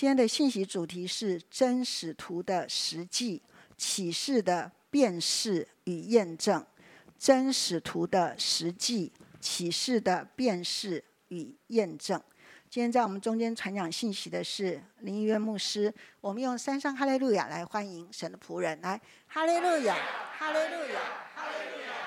今天的信息主题是真使徒的实际启示的辨识与验证。真使徒的实际启示的辨识与验证。今天在我们中间传讲信息的是林一渊牧师。我们用三声哈利路亚来欢迎神的仆人。来，哈利路亚，哈利路亚，哈利路亚。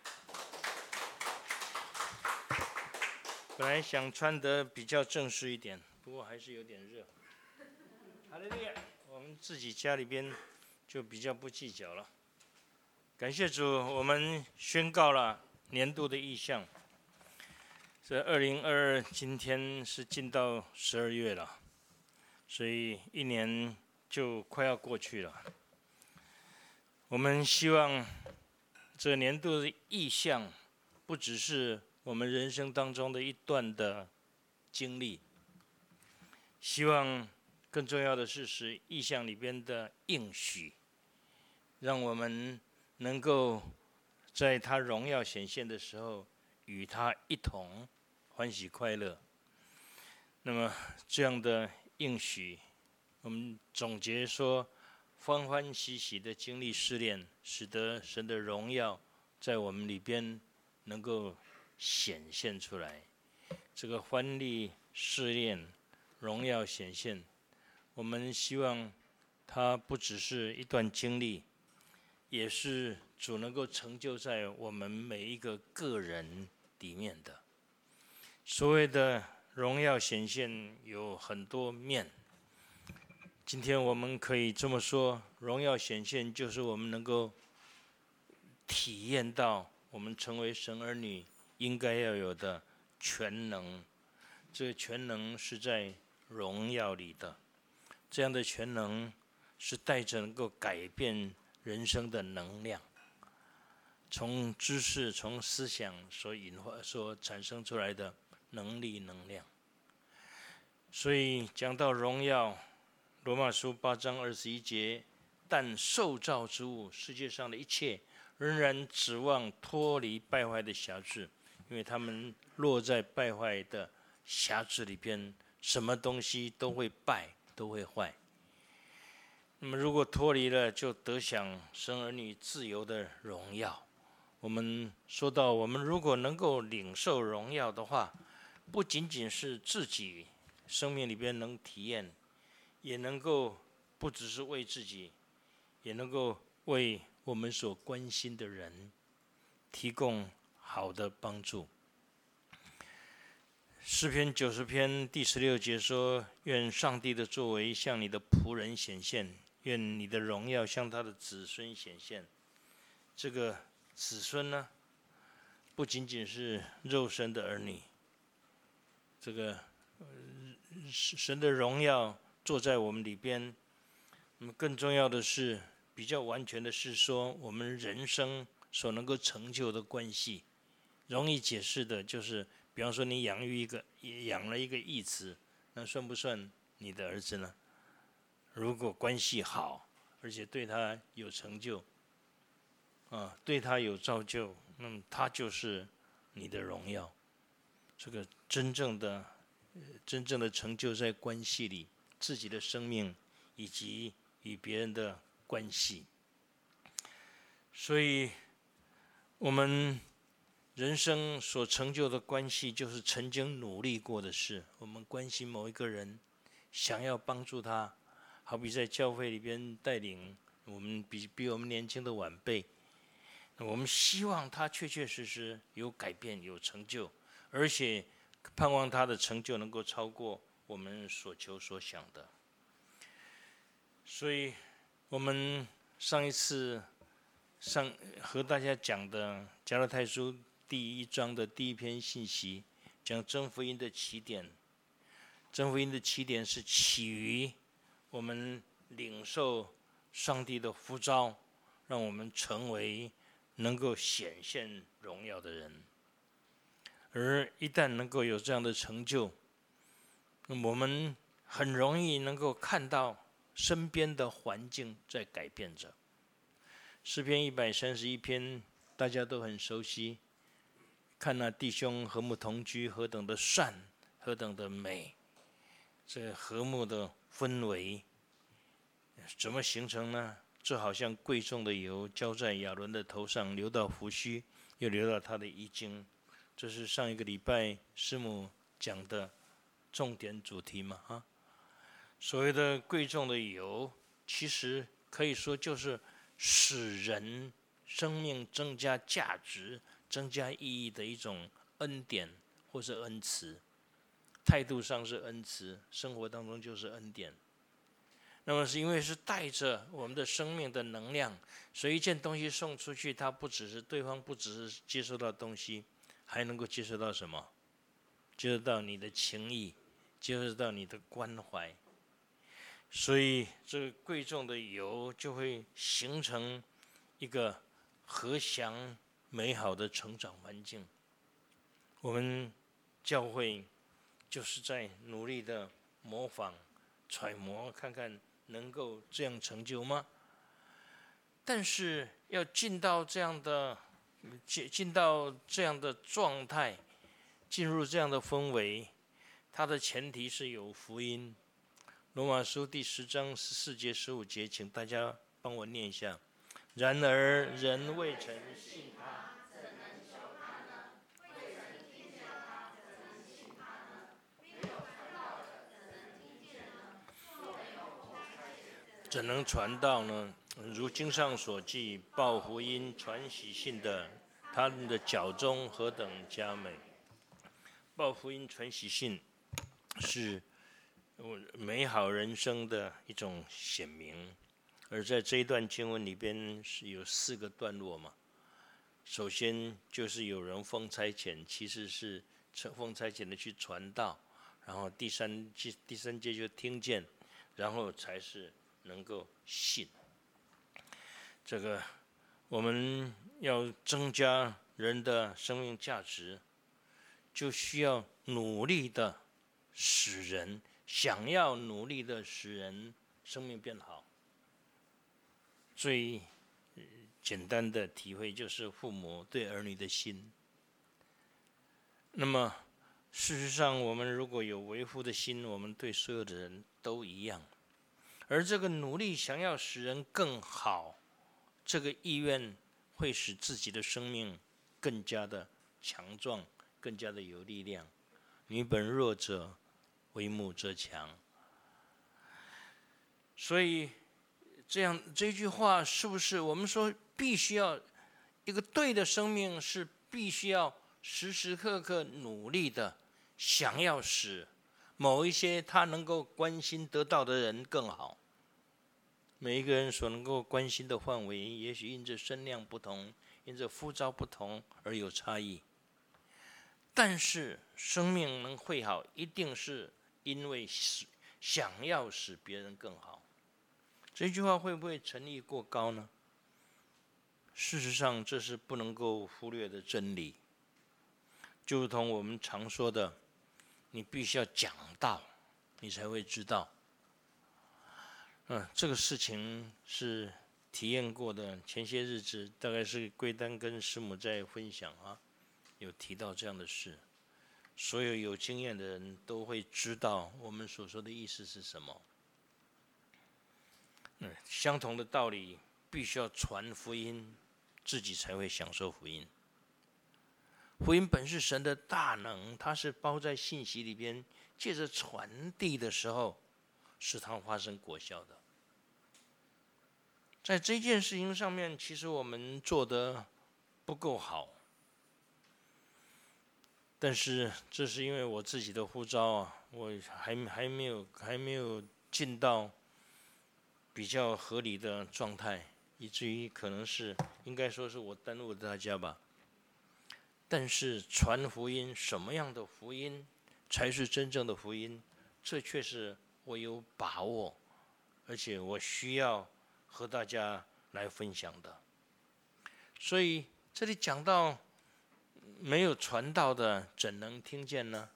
本来想穿得比较正式一点，不过还是有点热。哈利路亚，我们自己家里边就比较不计较了。感谢主，我们宣告了年度的意向。这2022今天是进到12月了，所以一年就快要过去了。我们希望这年度的意向不只是我们人生当中的一段的经历，希望更重要的是使意向里边的应许，让我们能够在他荣耀显现的时候与他一同欢喜快乐。那么这样的应许，我们总结说，欢欢喜喜的经历试炼，使得神的荣耀在我们里边能够显现出来。这个欢历试炼荣耀显现，我们希望它不只是一段经历，也是主能够成就在我们每一个个人里面的。所谓的荣耀显现有很多面，今天我们可以这么说，荣耀显现就是我们能够体验到我们成为神儿女应该要有的全能。这个全能是在荣耀里的，这样的全能是带着能够改变人生的能量，从知识、从思想所产生出来的能力、能量。所以讲到荣耀，罗马书8章21节，但受造之物，世界上的一切仍然指望脱离败坏的辖制，因为他们落在败坏的辖制里边，什么东西都会败，都会坏。那么如果脱离了，就得享神儿女自由的荣耀。我们说到，我们如果能够领受荣耀的话，不仅仅是自己生命里边能体验，也能够不只是为自己，也能够为我们所关心的人提供好的帮助。诗篇90篇第16节说，愿上帝的作为向你的仆人显现，愿你的荣耀向他的子孙显现。这个子孙呢，不仅仅是肉身的儿女，这个神的荣耀坐在我们里边。那么更重要的是，比较完全的是说，我们人生所能够成就的关系。容易解释的就是，比方说你养了一个义子，那算不算你的儿子呢？如果关系好，而且对他有成就，对他有造就，那么他就是你的荣耀。这个真正的成就在关系里，自己的生命以及与别人的关系。所以我们人生所成就的关系，就是曾经努力过的事。我们关心某一个人，想要帮助他，好比在教会里边带领我们比我们年轻的晚辈，我们希望他确确实实有改变、有成就，而且盼望他的成就能够超过我们所求所想的。所以我们上一次和大家讲的加拉太书第1章的第1篇信息，讲真福音的起点。真福音的起点是起于我们领受上帝的呼召，让我们成为能够显现荣耀的人。而一旦能够有这样的成就，那么我们很容易能够看到身边的环境在改变着。诗篇131篇大家都很熟悉，看那弟兄和睦同居，何等的善，何等的美。 这和睦的氛围怎么形成呢？这好像贵重的油浇在亚伦的头上，流到胡须，又流到他的衣襟。这是上一个礼拜师母讲的重点主题嘛？所谓的贵重的油，其实可以说就是使人生命增加价值、增加意义的一种恩典或是恩慈。态度上是恩慈，生活当中就是恩典。那么是因为是带着我们的生命的能量，所以一件东西送出去，它对方不只是接收到东西，还能够接收到什么？接收到你的情谊，接收到你的关怀。所以这个贵重的油就会形成一个和祥美好的成长环境。我们教会就是在努力的模仿、揣摩，看看能够这样成就吗？但是要进到这样的状态，进入这样的氛围，它的前提是有福音。罗马书第10章14节、15节，请大家帮我念一下。然而人未曾信他，怎能求他呢？未曾听见他，怎能信他呢？没有传道的，怎能听见呢？若没有奉差遣，怎能传道呢？如经上所记，报福音、传喜信的，他们的脚中何等佳美！报福音、传喜信是美好人生的一种显明，而在这一段经文里边是有4个段落嘛。首先就是有人奉差遣，其实是奉差遣的去传道，然后第三节就听见，然后才是能够信。这个我们要增加人的生命价值，就需要努力的想要努力的使人生命变好。最简单的体会就是父母对儿女的心。那么事实上，我们如果有为父的心，我们对所有的人都一样。而这个努力想要使人更好，这个意愿会使自己的生命更加的强壮，更加的有力量。女本弱者，为母则强。所以这句话是不是我们说必须要一个对的生命，是必须要时时刻刻努力的，想要使某一些他能够关心得到的人更好。每一个人所能够关心的范围，也许因着身量不同，因着呼召不同而有差异。但是生命能会好，一定是因为想要使别人更好。这句话会不会诚意过高呢？事实上，这是不能够忽略的真理。就如同我们常说的，你必须要讲道，你才会知道。这个事情是体验过的。前些日子，大概是贵丹跟师母在分享有提到这样的事。所有有经验的人都会知道我们所说的意思是什么。相同的道理，必须要传福音，自己才会享受福音。福音本是神的大能，它是包在信息里边，借着传递的时候，使它发生果效的。在这件事情上面，其实我们做得不够好。但是这是因为我自己的呼召我还没有进到比较合理的状态，以至于可能是应该说是我耽误了大家吧。但是传福音，什么样的福音才是真正的福音？这却是我有把握，而且我需要和大家来分享的。所以这里讲到，没有传道的，怎能听见呢？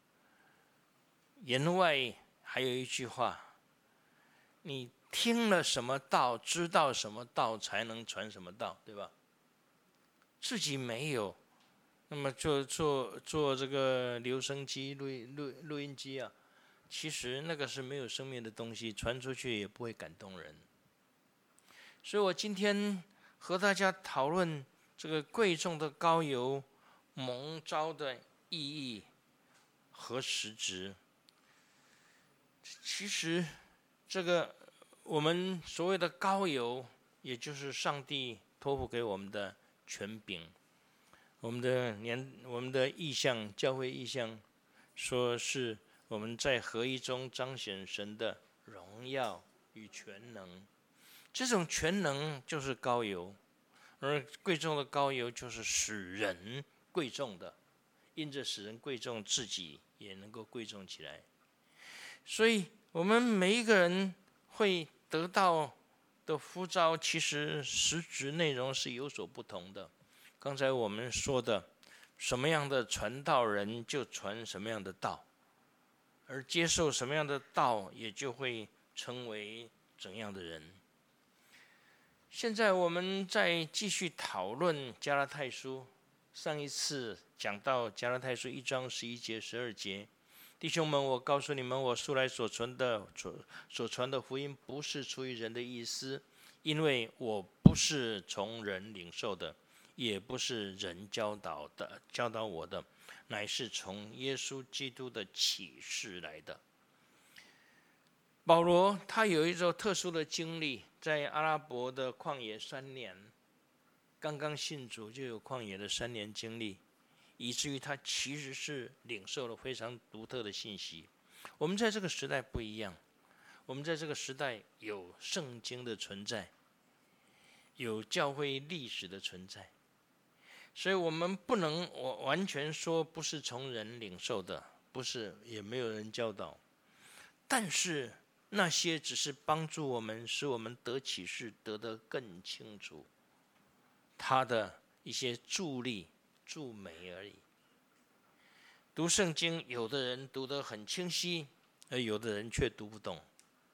言外还有一句话：你听了什么道，知道什么道，才能传什么道，对吧？自己没有，那么做这个留声机、录音机其实那个是没有生命的东西，传出去也不会感动人。所以我今天和大家讨论这个贵重的膏油蒙召的意义和实质。其实这个我们所谓的膏油，也就是上帝托付给我们的权柄。我们的意象，教会意象，说是我们在合一中彰显神的荣耀与全能。这种全能就是膏油，而贵重的膏油就是使人贵重的，因着使人贵重，自己也能够贵重起来。所以我们每一个人会得到的呼召，其实实质内容是有所不同的。刚才我们说的，什么样的传道人就传什么样的道，而接受什么样的道，也就会成为怎样的人。现在我们再继续讨论加拉太书，上一次讲到加拉太书1章11节12节，弟兄们，我告诉你们，我素来所传的福音，不是出于人的意思，因为我不是从人领受的，也不是人教导我的，乃是从耶稣基督的启示来的。保罗他有一种特殊的经历，在阿拉伯的旷野3年，刚刚信主就有旷野的3年经历，以至于他其实是领受了非常独特的信息。我们在这个时代不一样，我们在这个时代有圣经的存在，有教会历史的存在，所以我们不能完全说不是从人领受的，不是，也没有人教导，但是那些只是帮助我们，使我们得启示，得得更清楚他的一些助力助美而已。读圣经，有的人读得很清晰，而有的人却读不懂。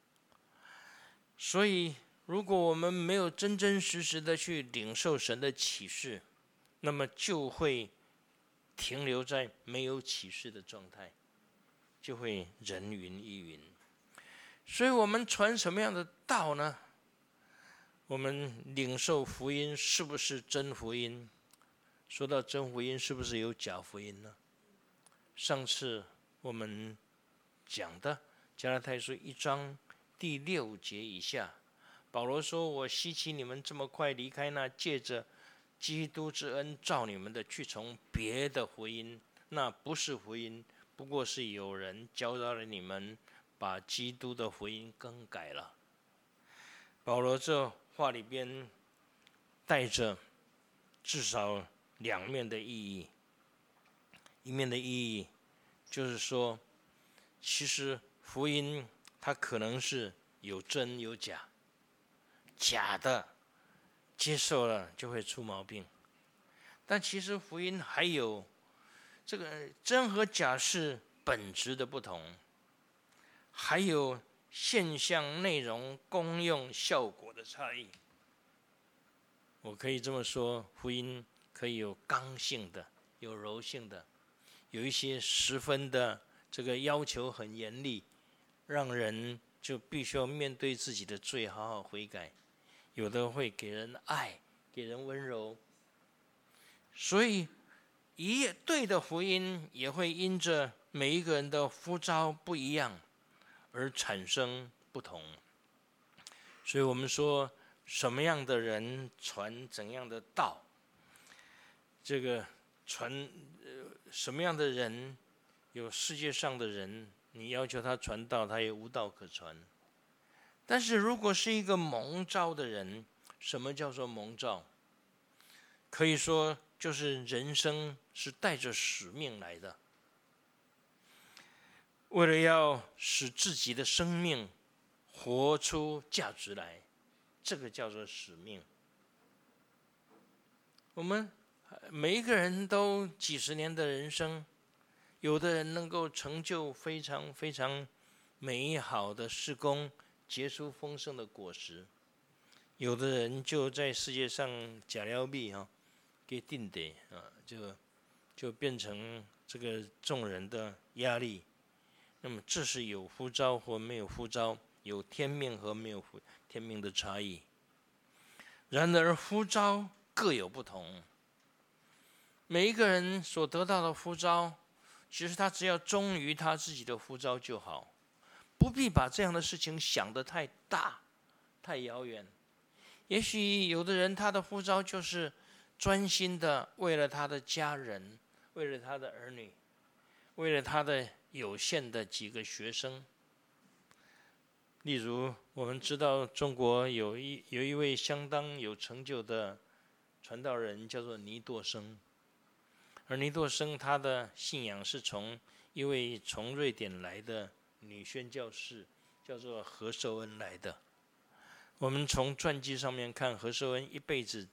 所以如果我们没有真真实实的去领受神的启示，那么就会停留在没有启示的状态，就会人云亦云。所以我们传什么样的道呢？我们领受福音是不是真福音？说到真福音，是不是有假福音呢？上次我们讲的加拉太书1章第6节以下，保罗说，我希奇你们这么快离开那借着基督之恩召你们的，去从别的福音，那不是福音，不过是有人教导了你们，把基督的福音更改了。保罗这话里边带着至少2面的意义。一面的意义就是说，其实福音它可能是有真有假，假的接受了就会出毛病，但其实福音还有这个真和假是本质的不同，还有现象、内容、功用、效果的差异。我可以这么说，福音可以有刚性的，有柔性的，有一些十分的这个要求很严厉，让人就必须要面对自己的罪，好好悔改。有的会给人爱，给人温柔。所以一对的福音也会因着每一个人的呼召不一样而产生不同。所以我们说，什么样的人传怎样的道，这个传什么样的人，有世界上的人，你要求他传道，他也无道可传。但是如果是一个蒙召的人，什么叫做蒙召？可以说就是人生是带着使命来的，为了要使自己的生命活出价值来，这个叫做使命。我们每一个人都几十年的人生，有的人能够成就非常非常美好的事工，结出丰盛的果实，有的人就在世界上假了币给定的就变成这个众人的压力。 那么这是有呼召或没有呼召，有天命和没有天命的差异。然而呼召各有不同，每一个人所得到的呼召，其实他只要忠于他自己的呼召就好，不必把这样的事情想得太大、太遥远。也许有的人他的呼召就是专心的为了他的家人，为了他的儿女，为了他的有限的几个学生。例如我们知道中国有一位相当有成就的传道人叫做倪柝声，而倪柝声他的信仰是从一位从瑞典来的女宣教士叫做何寿恩来的。我们从传记上面看，何寿恩一辈子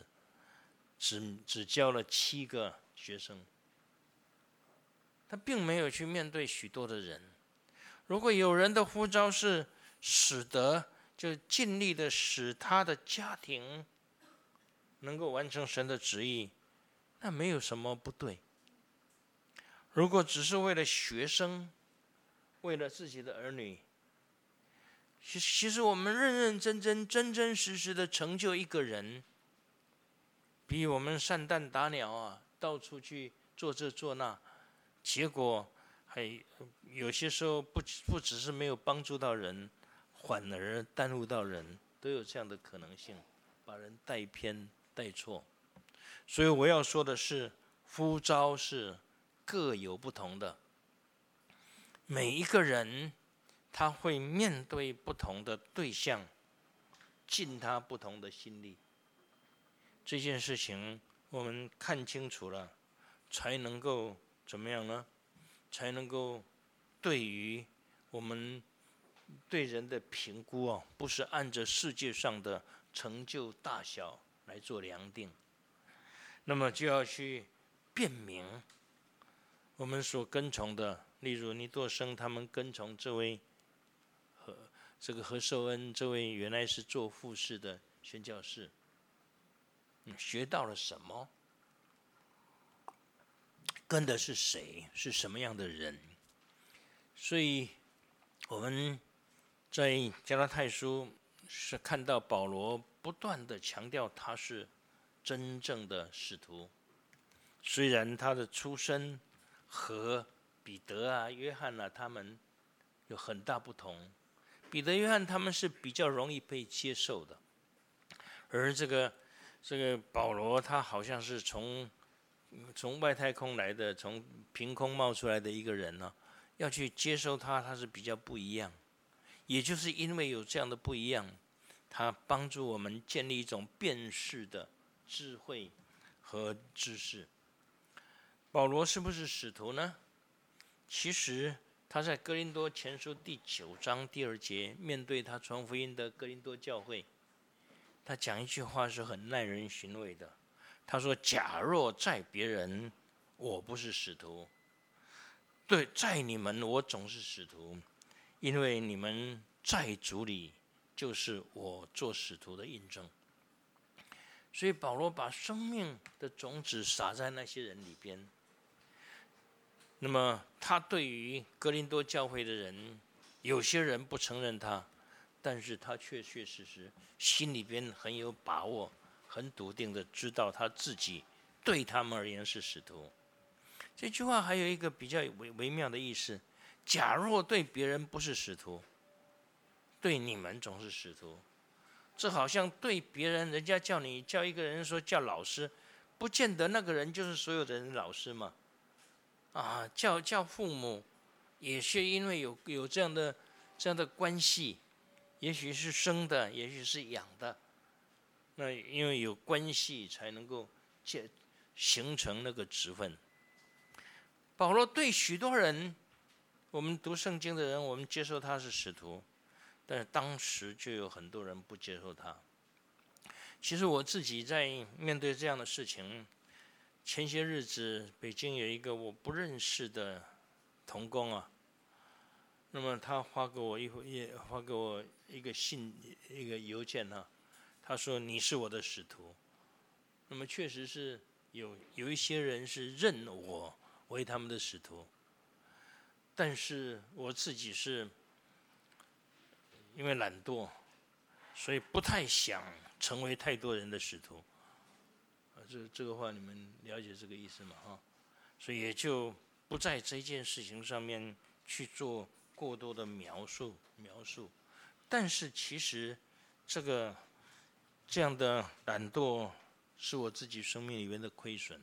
只教了7个学生，他并没有去面对许多的人。如果有人的呼召是就尽力的使他的家庭能够完成神的旨意，那没有什么不对。如果只是为了学生，为了自己的儿女，其实我们认认真真、真真实实的成就一个人，比我们散弹打鸟到处去做这做那，结果还有些时候不只是没有帮助到人，反而耽误到人，都有这样的可能性，把人带偏带错。所以我要说的是，呼召是各有不同的，每一个人他会面对不同的对象，尽他不同的心力。这件事情我们看清楚了，才能够怎么样呢？才能够对于我们对人的评估不是按着世界上的成就大小来做量定，那么就要去辨明我们所跟从的。例如倪柝声他们跟从这位何寿恩，这位原来是做护士的宣教士，学到了什么？跟的是谁？是什么样的人？所以我们在加拉太书是看到保罗不断的强调他是真正的使徒，虽然他的出身和彼得约翰他们有很大不同，彼得约翰他们是比较容易被接受的，而这个保罗他好像是从外太空来的，从凭空冒出来的一个人要去接受他是比较不一样。也就是因为有这样的不一样，他帮助我们建立一种辨识的智慧和知识。保罗是不是使徒呢？其实他在哥林多前书第9章第2节，面对他传福音的哥林多教会，他讲一句话是很耐人寻味的。他说：假若在别人，我不是使徒；对，在你们，我总是使徒，因为你们在主里，就是我做使徒的印证。所以保罗把生命的种子撒在那些人里边。那么他对于哥林多教会的人，有些人不承认他，但是他确确实实心里边很有把握，很笃定的知道他自己对他们而言是使徒。这句话还有一个比较微妙的意思：假若对别人不是使徒，对你们总是使徒。这好像对别人，人家叫一个人说叫老师，不见得那个人就是所有的人的老师嘛。叫父母，也是因为有这样的关系，也许是生的，也许是养的。那因为有关系，才能够形成那个职分。保罗对许多人，我们读圣经的人，我们接受他是使徒，但是当时就有很多人不接受他。其实我自己在面对这样的事情，前些日子北京有一个我不认识的同工那么他发给我一个信，一个邮件他说你是我的使徒。那么确实是有一些人是认我为他们的使徒。 但是我自己是因为懒惰，所以不太想成为太多人的使徒。这个话你们了解这个意思吗？所以也就不在这件事情上面去做过多的描述。但是其实这样的懒惰是我自己生命里面的亏损。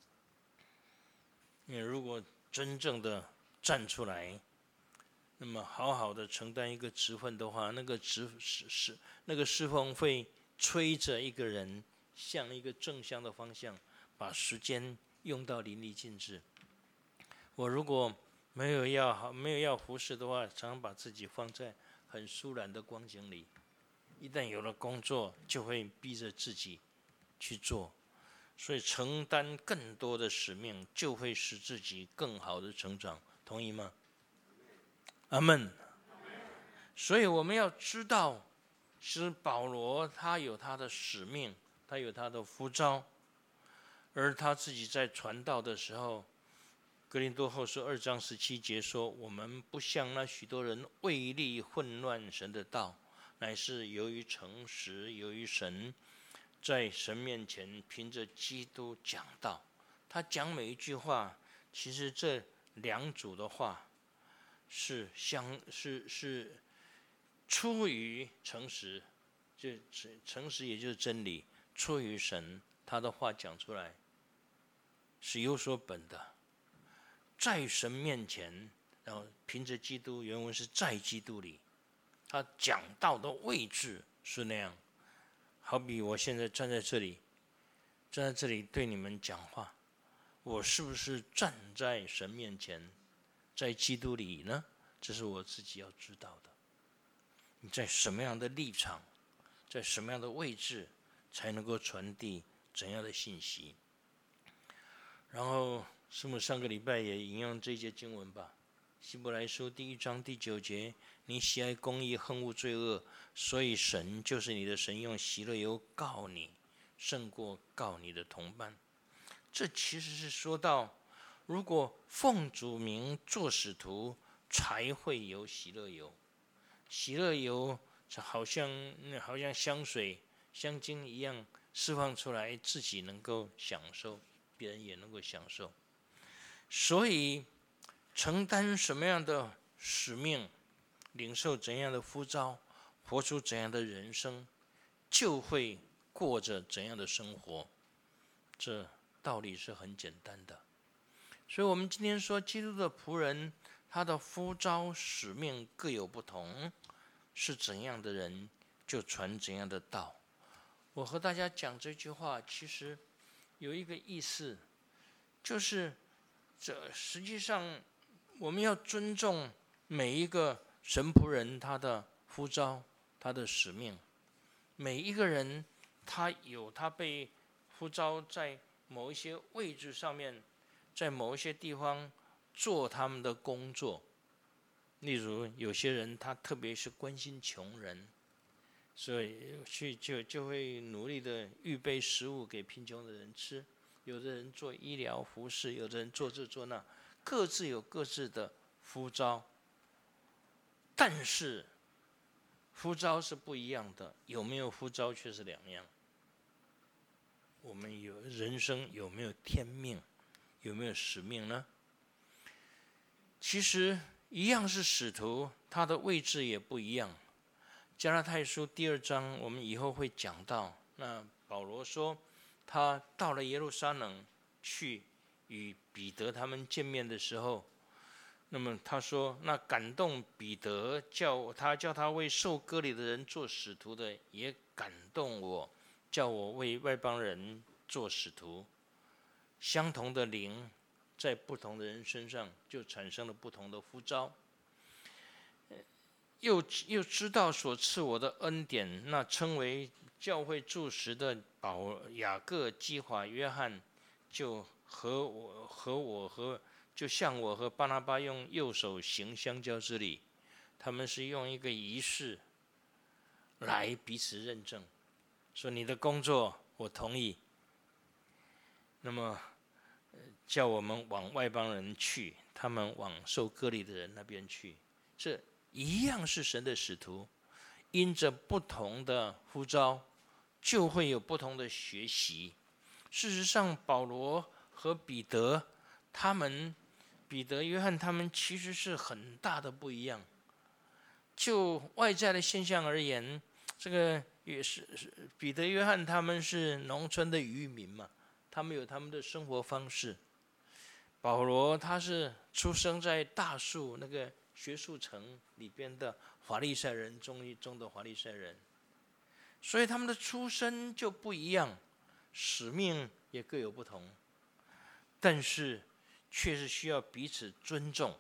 因为如果真正的站出来，那么好好的承担一个职分的话，那个侍奉会催着一个人向一个正向的方向，把时间用到淋漓尽致。我如果没有要服侍的话，常常把自己放在很疏懒的光景里，一旦有了工作，就会逼着自己去做，所以承担更多的使命，就会使自己更好的成长。同意吗？阿们。所以我们要知道，是保罗他有他的使命，他有他的呼召，而他自己在传道的时候，哥林多后书2章17节说，我们不像那许多人为利混乱神的道，乃是由于诚实，由于神，在神面前凭着基督讲道。他讲每一句话，其实这两组的话是出于诚实，就诚实也就是真理，出于神，他的话讲出来是有所本的，在神面前，然后凭着基督，原文是在基督里，他讲道的位置是那样。好比我现在站在这里对你们讲话，我是不是站在神面前，在基督里呢？这是我自己要知道的。你在什么样的立场，在什么样的位置，才能够传递怎样的信息？然后师母上个礼拜也引用这节经文吧，希伯来书1章第9节，你喜爱公义，恨恶罪恶，所以神就是你的神，用喜乐油膏你，胜过膏你的同伴。这其实是说到，如果奉主名做使徒，才会有喜乐油。喜乐油好像香水、香精一样释放出来，自己能够享受，别人也能够享受。所以承担什么样的使命，领受怎样的呼召，活出怎样的人生，就会过着怎样的生活。这道理是很简单的。所以我们今天说，基督的仆人，他的呼召使命各有不同，是怎样的人就传怎样的道。我和大家讲这句话，其实有一个意思，就是实际上我们要尊重每一个神仆人他的呼召，他的使命。每一个人他有他被呼召在某一些位置上面，在某一些地方做他们的工作。例如有些人他特别是关心穷人，所以就会努力的预备食物给贫穷的人吃。有的人做医疗服饰，有的人做这做那，各自有各自的呼召。但是呼召是不一样的，有没有呼召却是两样。我们有人生有没有天命，有没有使命呢？其实一样是使徒，他的位置也不一样。加拉太书2章我们以后会讲到，那保罗说他到了耶路撒冷去与彼得他们见面的时候，那么他说，那感动彼得叫他为受割礼的人做使徒的，也感动我，叫我为外邦人做使徒。相同的灵在不同的人身上就产生了不同的呼召。又知道所赐我的恩典，那称为教会柱石的雅各、基华、约翰，就像我和巴拿巴用右手行相交之礼，他们是用一个仪式来彼此认证，说你的工作我同意，那么叫我们往外邦人去， 他们往受割礼的人那边去。这一样是神的使徒，因着不同的呼召，就会有不同的学习。事实上，保罗和彼得彼得、约翰他们其实是很大的不一样。就外在的现象而言，这个也是彼得、约翰他们是农村的渔民嘛，他们有他们的生活方式。保罗他是出生在大树那个学术城里边的法利赛人中的法利赛人，所以他们的出身就不一样，使命也各有不同，但是却是需要彼此尊重。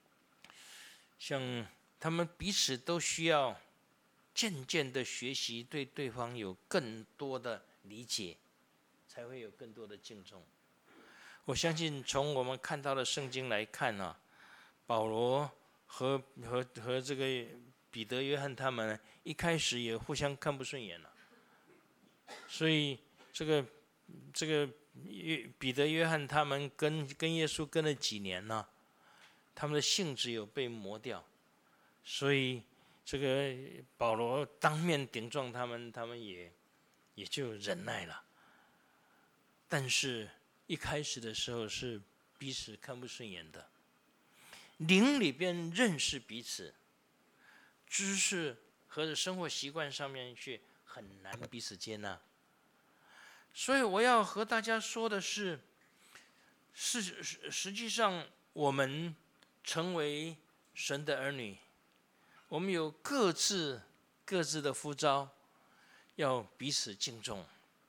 像他们彼此都需要渐渐的学习，对对方有更多的理解，才会有更多的敬重。我相信从我们看到的圣经来看啊，保罗和这个彼得、约翰他们一开始也互相看不顺眼了，所以这个彼得、约翰他们跟耶稣跟了几年了，他们的性质有被磨掉，所以这个保罗当面顶撞他们，他们也就忍耐了。但是一开始的时候是彼此看不顺眼的，灵里边认识彼此，知识和生活习惯上面却很难彼此接纳。所以我要和大家说的是，实际上我们成为神的儿女，我们有各自的呼召，要彼此敬重。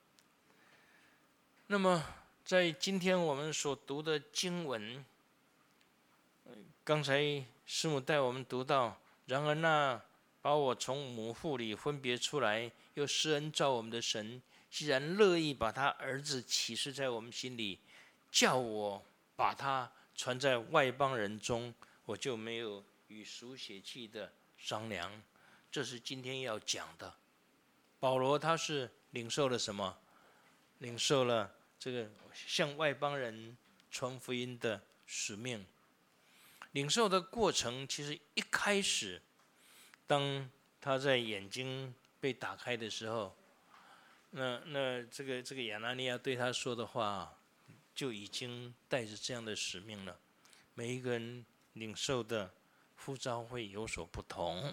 那么在今天我们所读的经文，刚才师母带我们读到，然而那把我从母腹里分别出来，又施恩照我们的神，既然乐意把他儿子启示在我们心里，叫我把他传在外邦人中，我就没有与属血气的商量。这是今天要讲的。保罗他是领受了什么？领受了这个向外邦人传福音的使命。领受的过程其实一开始，当他在眼睛被打开的时候，那这个亚拿尼亚对他说的话，就已经带着这样的使命了。每一个人领受的呼召会有所不同，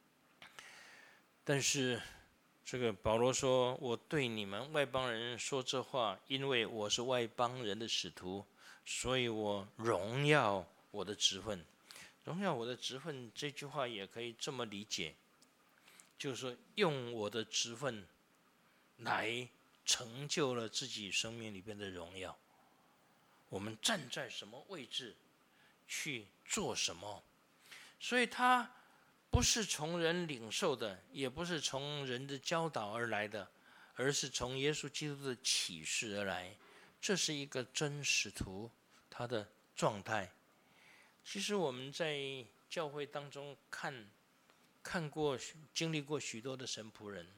但是这个保罗说：“我对你们外邦人说这话，因为我是外邦人的使徒，所以我荣耀我的职分。”荣耀我的职分这句话也可以这么理解，就是说用我的职分来成就了自己生命里边的荣耀。我们站在什么位置去做什么，所以他不是从人领受的，也不是从人的教导而来的，而是从耶稣基督的启示而来。这是一个真使徒他的状态。其实我们在教会当中看过、经历过许多的神仆人，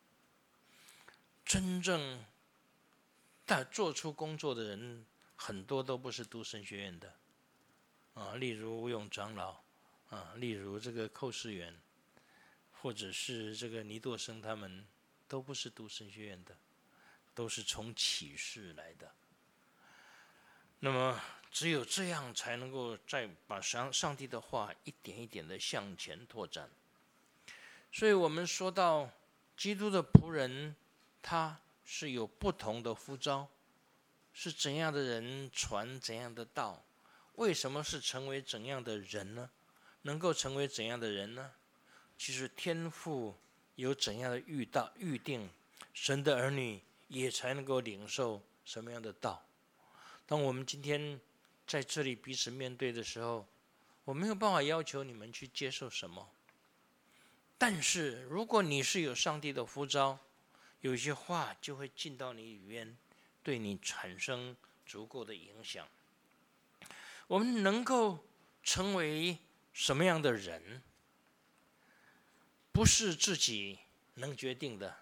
真正做出工作的人，很多都不是读神学院的啊，例如吴永长老啊，例如这个寇世元，或者是这个倪舵生，他们都不是读神学院的，都是从启示来的。那么只有这样才能够再把上帝的话一点一点的向前拓展。所以我们说到基督的仆人，他是有不同的呼召，是怎样的人传怎样的道。为什么是成为怎样的人呢？能够成为怎样的人呢？其实天父有怎样的预定，神的儿女也才能够领受什么样的道。当我们今天在这里彼此面对的时候，我没有办法要求你们去接受什么，但是如果你是有上帝的呼召，有一些话就会进到你里面，对你产生足够的影响。我们能够成为什么样的人，不是自己能决定的，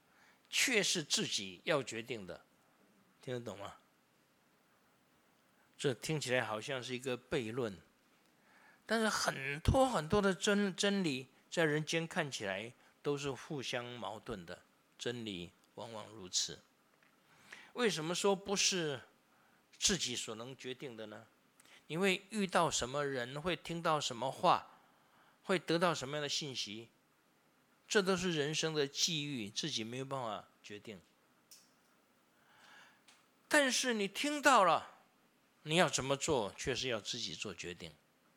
却是自己要决定的。听得懂吗？ 这听起来好像是一个悖论，但是很多很多的真理在人间看起来都是互相矛盾的，真理往往如此。为什么说不是自己所能决定的呢？你会遇到什么人，会听到什么话，会得到什么样的信息，这都是人生的际遇，自己没有办法决定。但是你听到了，你要怎么做，却是要自己做决定。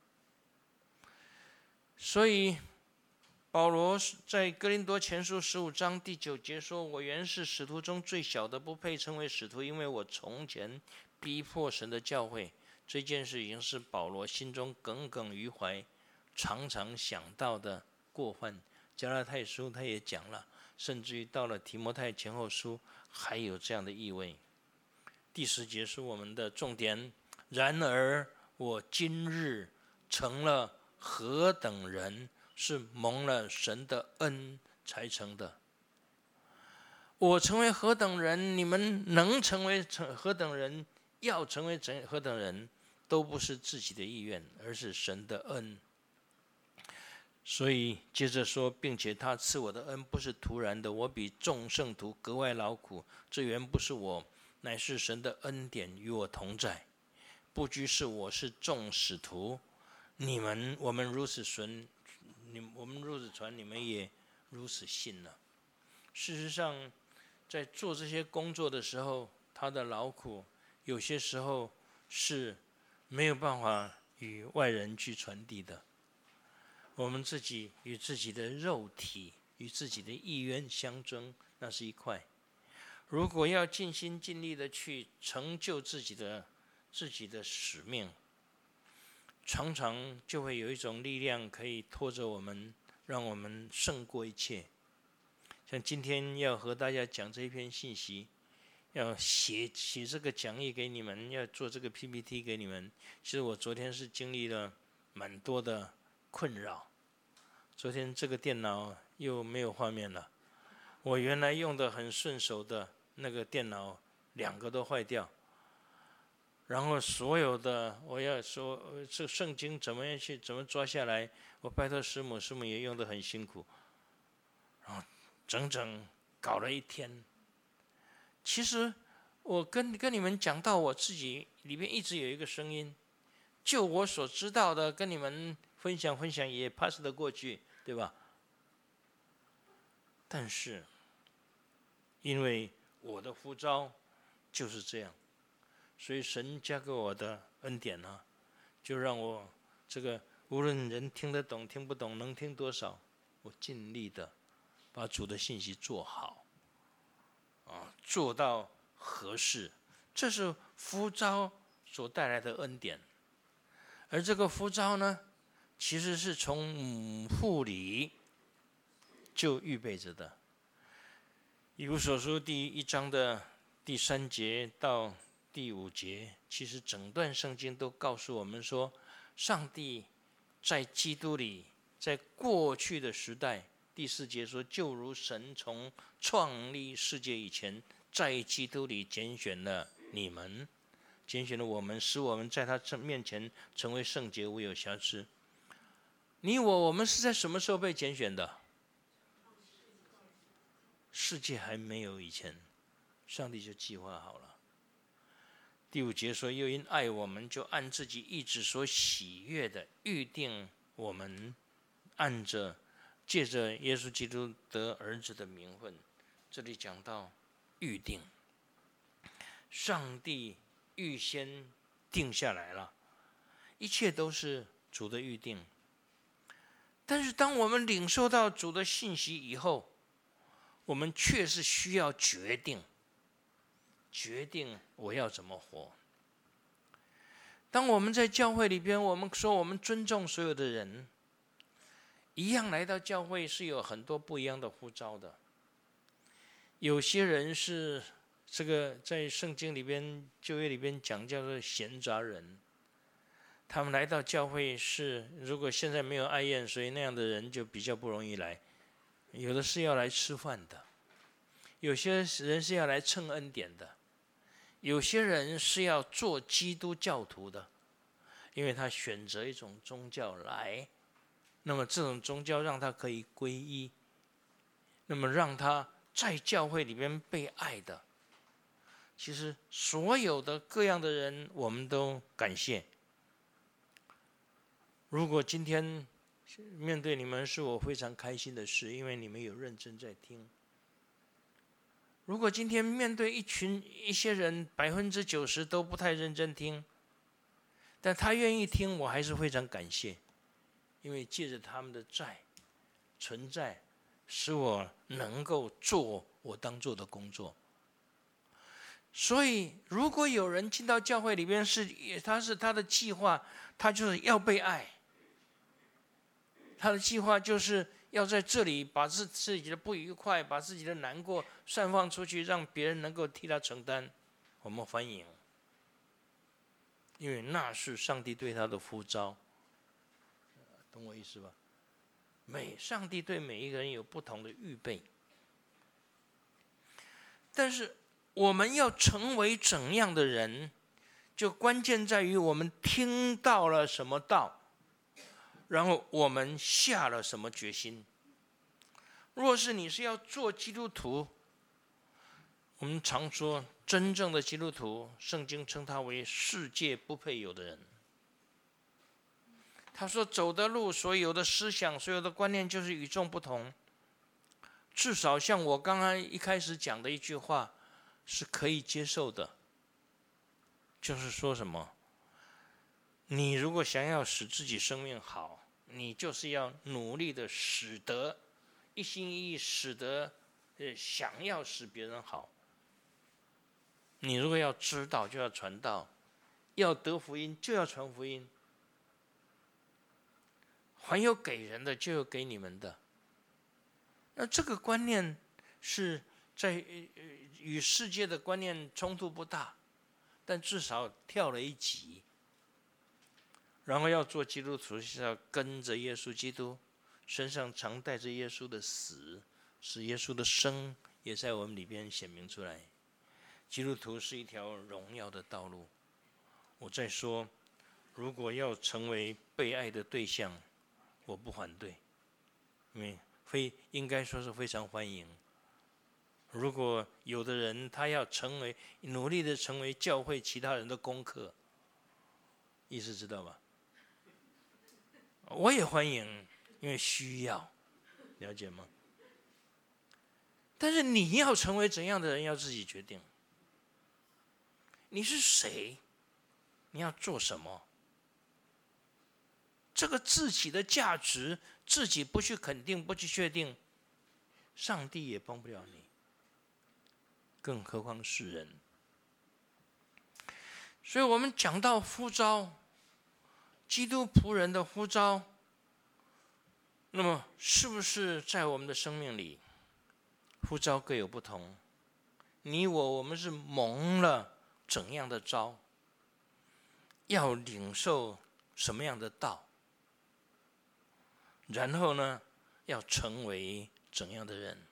所以保罗在哥林多前书15章第9节说：“我原是使徒中最小的，不配称为使徒，因为我从前逼迫神的教会。”这件事已经是保罗心中耿耿于怀，常常想到的过患。加拉太书他也讲了，甚至于到了提摩太前后书还有这样的意味。第10节是我们的重点。然而我今日成了何等人，是蒙了神的恩才成的。我成为何等人，你们能成为何等人，要成为何等人，都不是自己的意愿，而是神的恩。所以接着说，并且他赐我的恩不是突然的，我比众圣徒格外劳苦，这原不是我，乃是神的恩典与我同在。不拘是我是众使徒，我们如此传，你们也如此信了。事实上，在做这些工作的时候，他的劳苦有些时候是没有办法与外人去传递的。我们自己与自己的肉体与自己的意愿相争，那是一块。如果要尽心尽力的去成就自己的使命，常常就会有一种力量可以拖着我们，让我们胜过一切。像今天要和大家讲这一篇信息，要写这个讲义给你们，要做这个 PPT 给你们。其实我昨天是经历了蛮多的困扰。昨天这个电脑又没有画面了，我原来用的很顺手的那个电脑2个都坏掉。然后所有的我要说这圣经怎么抓下来，我拜托师母也用得很辛苦，然后整整搞了1天。其实我跟你们讲到，我自己里面一直有一个声音，就我所知道的跟你们分享也 pass 得过去，对吧？但是因为我的呼召就是这样，所以神加给我的恩典呢，就让我这个无论人听得懂听不懂，能听多少，我尽力的把主的信息做好，做到合适。这是呼召所带来的恩典。而这个呼召呢，其实是从母腹里就预备着的。以弗所书第1章的第3节到第5节，其实整段圣经都告诉我们说，上帝在基督里，在过去的时代，第4节说，就如神从创立世界以前，在基督里拣选了你们，拣选了我们，使我们在他面前成为圣洁，无有瑕疵。我们是在什么时候被拣选的？世界还没有以前，上帝就计划好了。第5节说，又因爱我们，就按自己意志所喜悦的预定我们，借着耶稣基督得儿子的名分。这里讲到预定，上帝预先定下来了，一切都是主的预定。但是当我们领受到主的信息以后，我们确实需要决定我要怎么活。当我们在教会里边，我们说我们尊重所有的人，一样来到教会是有很多不一样的呼召的。有些人是这个在圣经里边旧约里边讲叫做闲杂人，他们来到教会是，如果现在没有爱宴，所以那样的人就比较不容易来。有的是要来吃饭的，有些人是要来蹭恩典的， 有些人是要做基督教徒的，因为他选择一种宗教来，那么这种宗教让他可以皈依，那么让他在教会里面被爱的。其实所有的各样的人，我们都感谢。如果今天面对你们是我非常开心的事，因为你们有认真在听。如果今天面对一些人90%都不太认真听，但他愿意听，我还是非常感谢，因为借着他们的存在，使我能够做我当做的工作。所以，如果有人进到教会里边他的计划，他就是要被爱。他的计划就是要在这里把自己的不愉快，把自己的难过散放出去，让别人能够替他承担。我们欢迎，因为那是上帝对他的呼召，懂我意思吧？上帝对每一个人有不同的预备，但是我们要成为怎样的人，就关键在于我们听到了什么道，然后我们下了什么决心。若是你是要做基督徒，我们常说真正的基督徒，圣经称他为世界不配有的人。他说走的路，所有的思想，所有的观念就是与众不同。至少像我刚刚一开始讲的一句话是可以接受的，就是说什么？你如果想要使自己生命好，你就是要努力的一心一意想要使别人好。你如果要知道，就要传道；要得福音，就要传福音。还有给人的，就有给你们的。那这个观念是在与世界的观念冲突不大，但至少跳了一级。然后要做基督徒，是要跟着耶稣基督，身上常带着耶稣的死，使耶稣的生也在我们里边显明出来。基督徒是一条荣耀的道路。我再说，如果要成为被爱的对象，我不反对，因为应该说是非常欢迎。如果有的人他要努力的成为教会其他人的功课，意思知道吧？我也欢迎，因为需要，了解吗？但是你要成为怎样的人，要自己决定。你是谁？你要做什么？这个自己的价值，自己不去肯定，不去确定，上帝也帮不了你，更何况世人。所以我们讲到呼召，基督仆人的呼召，那么是不是在我们的生命里，呼召各有不同？我们是蒙了怎样的召？要领受什么样的道？然后呢，要成为怎样的人？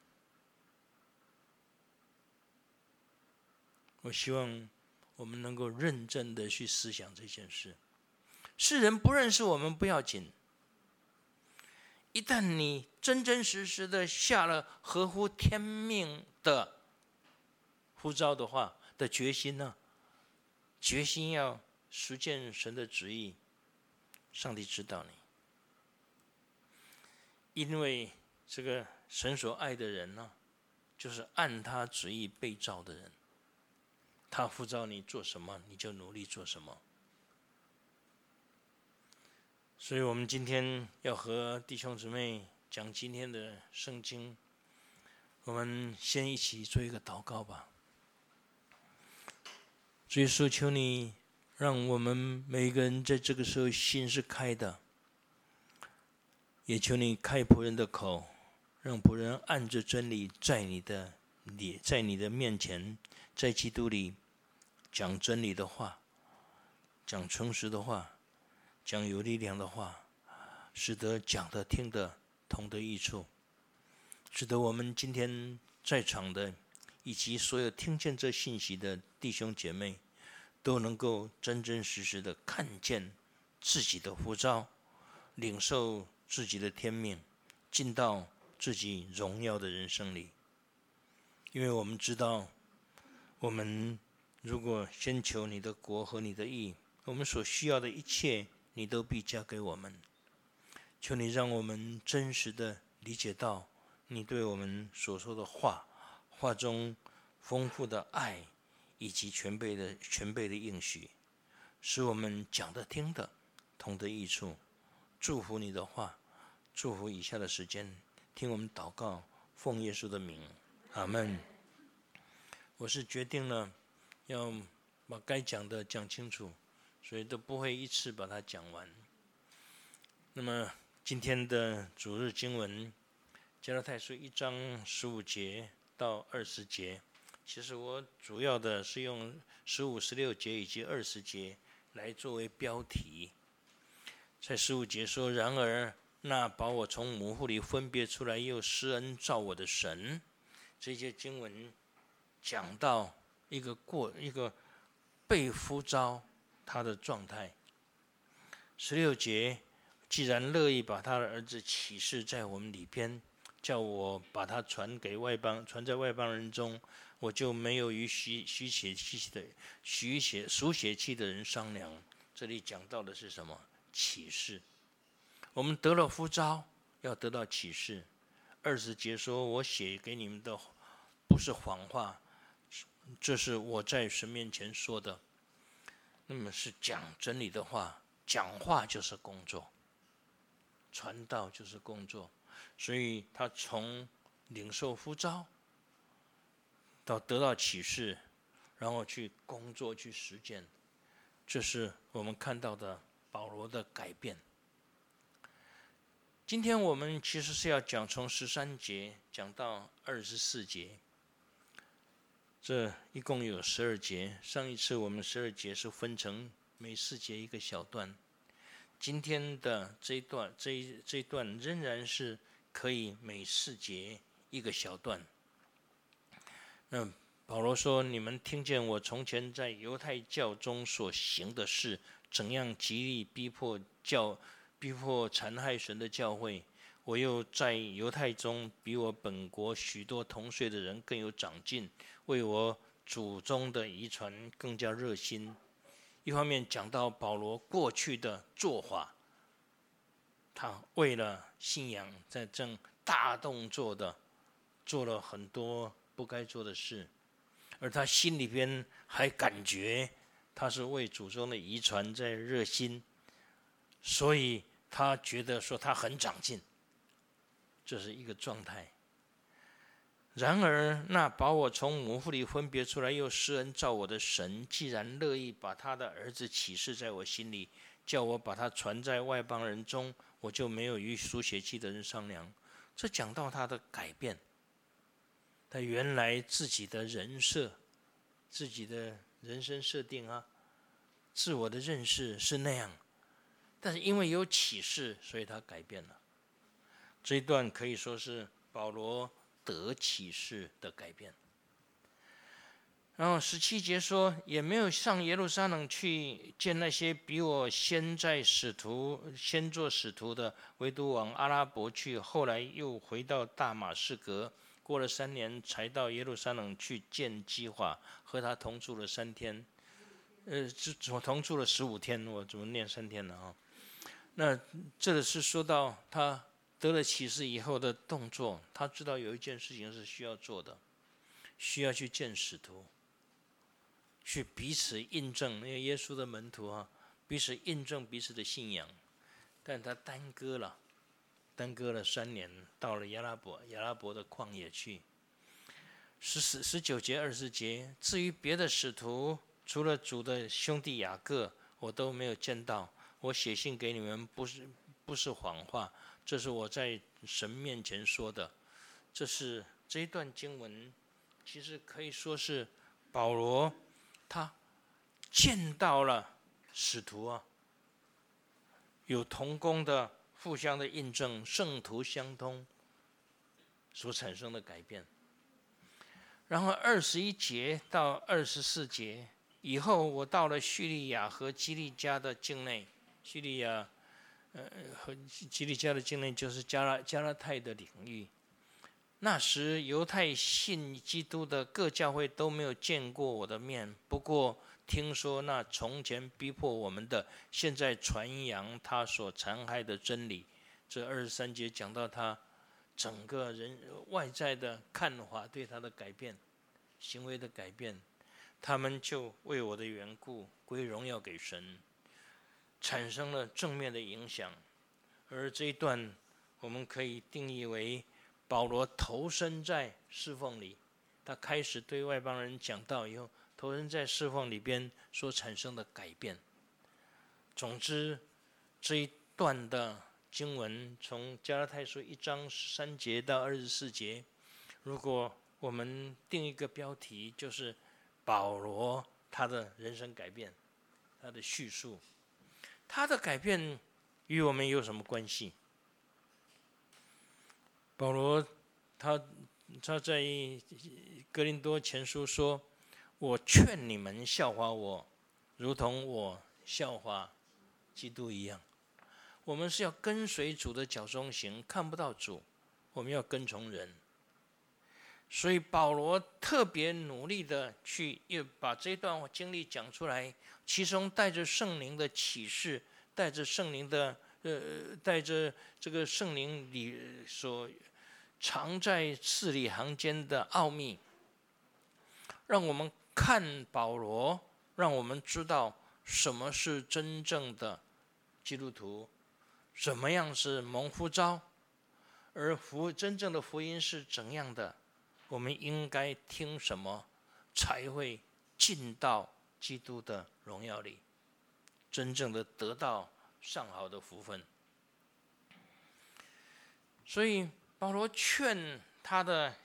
我希望我们能够认真的去思想这件事。世人不认识我们不要紧，一旦你真真实实的下了合乎天命的呼召的话的决心呢，决心要实践神的旨意，上帝知道你。因为这个神所爱的人呢，就是按他旨意被召的人。他呼召你做什么，你就努力做什么。所以我们今天要和弟兄姊妹讲今天的圣经，我们先一起做一个祷告吧。主耶稣，求你让我们每一个人在这个时候心是开的，也求你开仆人的口，让仆人按着真理在你的面前，在基督里讲真理的话，讲诚实的话，讲有力量的话，使得讲的听的同得益处，使得我们今天在场的以及所有听见这信息的弟兄姐妹，都能够真真实实的看见自己的呼召，领受自己的天命，进到自己荣耀的人生里。因为我们知道，我们如果先求你的国和你的义，我们所需要的一切，你都必加给我们。求你让我们真实的理解到你对我们所说的话，话中丰富的爱，以及全备的应许，使我们讲的听的同得益处。祝福你的话，祝福以下的时间，听我们祷告，奉耶稣的名，阿们。我是决定了要把该讲的讲清楚，所以都不会一次把它讲完。那么今天的主日经文，加拉太书1章15节到20节。其实我主要的是用15、16节以及20节来作为标题。在15节说：“然而那把我从母腹里分别出来，又施恩召我的神。”这些经文讲到一个被呼召他的状态。16节，既然乐意把他的儿子启示在我们里边，叫我把他传在外邦人中，我就没有与属血气的人商量。这里讲到的是什么？启示。我们得了呼召，要得到启示。20节说：“我写给你们的不是谎话，这是我在神面前说的。”那么是讲真理的话，讲话就是工作，传道就是工作。所以他从领受呼召到得到启示，然后去工作去实践，这是我们看到的保罗的改变。今天我们其实是要讲从13节讲到24节，这一共有12节。上一次我们12节是分成每4节一个小段，今天的这一段仍然是可以每4节一个小段。那保罗说：“你们听见我从前在犹太教中所行的事，怎样极力逼迫残害神的教会。我又在犹太中比我本国许多同岁的人更有长进，为我祖宗的遗传更加热心。”一方面讲到保罗过去的做法，他为了信仰在正大动作的做了很多不该做的事，而他心里边还感觉他是为祖宗的遗传在热心，所以他觉得说他很长进，这是一个状态。然而那把我从母腹里分别出来又施恩召我的神，既然乐意把他的儿子启示在我心里，叫我把他传在外邦人中，我就没有与属血气的人商量。这讲到他的改变，他原来自己的人设，自己的人生设定自我的认识是那样，但是因为有启示，所以他改变了。这一段可以说是保罗得启示的改变。然后17节说：“也没有上耶路撒冷去见那些比我先做使徒的，唯独往阿拉伯去，后来又回到大马士革，过了3年才到耶路撒冷去见基法，和他同住了3天。同住了15天，我怎么念3天呢？那这个是说到他得了启示以后的动作，他知道有一件事情是需要做的，需要去见使徒，去彼此印证。因为耶稣的门徒彼此印证彼此的信仰，但他耽搁了3年，到了亚拉伯的旷野去。19节、20节，至于别的使徒，除了主的兄弟雅各，我都没有见到。我写信给你们，不是谎话，这是我在神面前说的。这一段经文，其实可以说是保罗他见到了使徒有同工的互相的印证，圣徒相通所产生的改变。 然后21节到24节以后，我到了叙利亚和基利家的境内。叙利亚，和基利家的境内就是加拉太的领域。那时犹太信基督的各教会都没有见过我的面，不过听说那从前逼迫我们的，现在传扬他所残害的真理。这23节讲到他整个人外在的看法对他的改变，行为的改变，他们就为我的缘故归荣耀给神，产生了正面的影响。而这一段我们可以定义为保罗投身在侍奉里，他开始对外邦人讲道以后，投身在侍奉里边所产生的改变。总之，这一段的经文从加拉太书1章13节到24节，如果我们定一个标题，就是保罗他的人生改变，他的叙述，他的改变与我们有什么关系？保罗他在哥林多前书说：“我劝你们效法我，如同我效法基督一样。”我们是要跟随主的脚中行，看不到主，我们要跟从人。所以保罗特别努力的去把这段经历讲出来，其中带着圣灵的启示，带着圣灵的带着这个圣灵里所藏在字里行间的奥秘，让我们看保罗，让我们知道什么是真正的基督徒，怎么样是蒙呼召，而真正的福音是怎样的，我们应该听什么，才会进到基督的荣耀里，真正的得到上好的福分。所以保罗劝他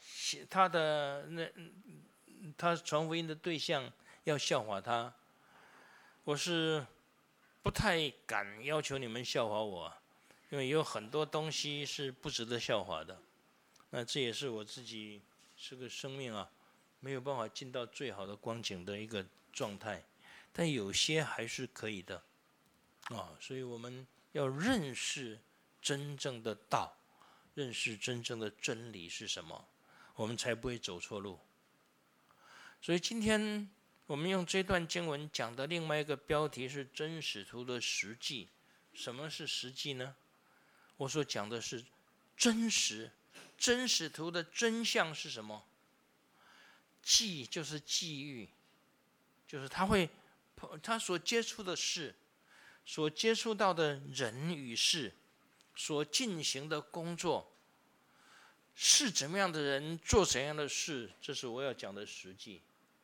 传福音的对象要效法他。我是不太敢要求你们效法我，因为有很多东西是不值得效法的。那这也是我自己是个生命啊，没有办法进到最好的光景的一个状态，但有些还是可以的所以我们要认识真正的道，认识真正的真理是什么，我们才不会走错路。所以今天我们用这段经文讲的另外一个标题是真使徒的实际。什么是实际呢？我所讲的是真实，真使徒的真相是什么？际就是际遇，就是他所接触的事，所接触到的人与事，所进行的工作，是怎么样的人做怎样的事，这是我要讲的实际。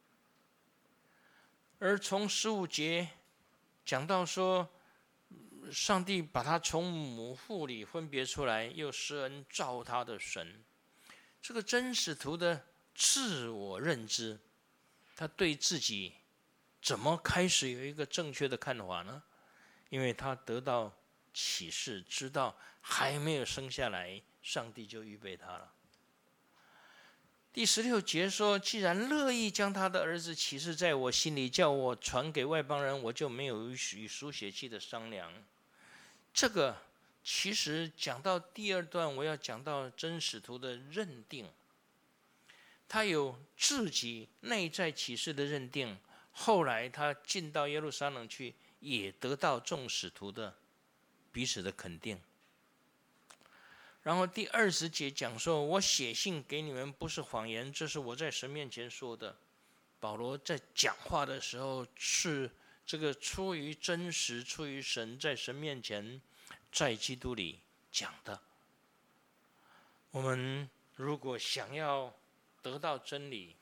而从15节讲到说，上帝把他从母腹里分别出来，又施恩造他的神。这个真使徒的自我认知，他对自己怎么开始有一个正确的看法呢？因为他得到启示，知道还没有生下来，上帝就预备他了。第16节说：“既然乐意将他的儿子启示在我心里，叫我传给外邦人，我就没有与书写气的商量。”这个其实讲到第2段，我要讲到真使徒的认定。他有自己内在启示的认定，后来他进到耶路撒冷去，也得到众使徒的彼此的肯定。然后第20节讲说：“我写信给你们不是谎言，这是我在神面前说的。”保罗在讲话的时候是这个出于真实，出于神，在神面前，在基督里讲的。我们如果想要得到真理，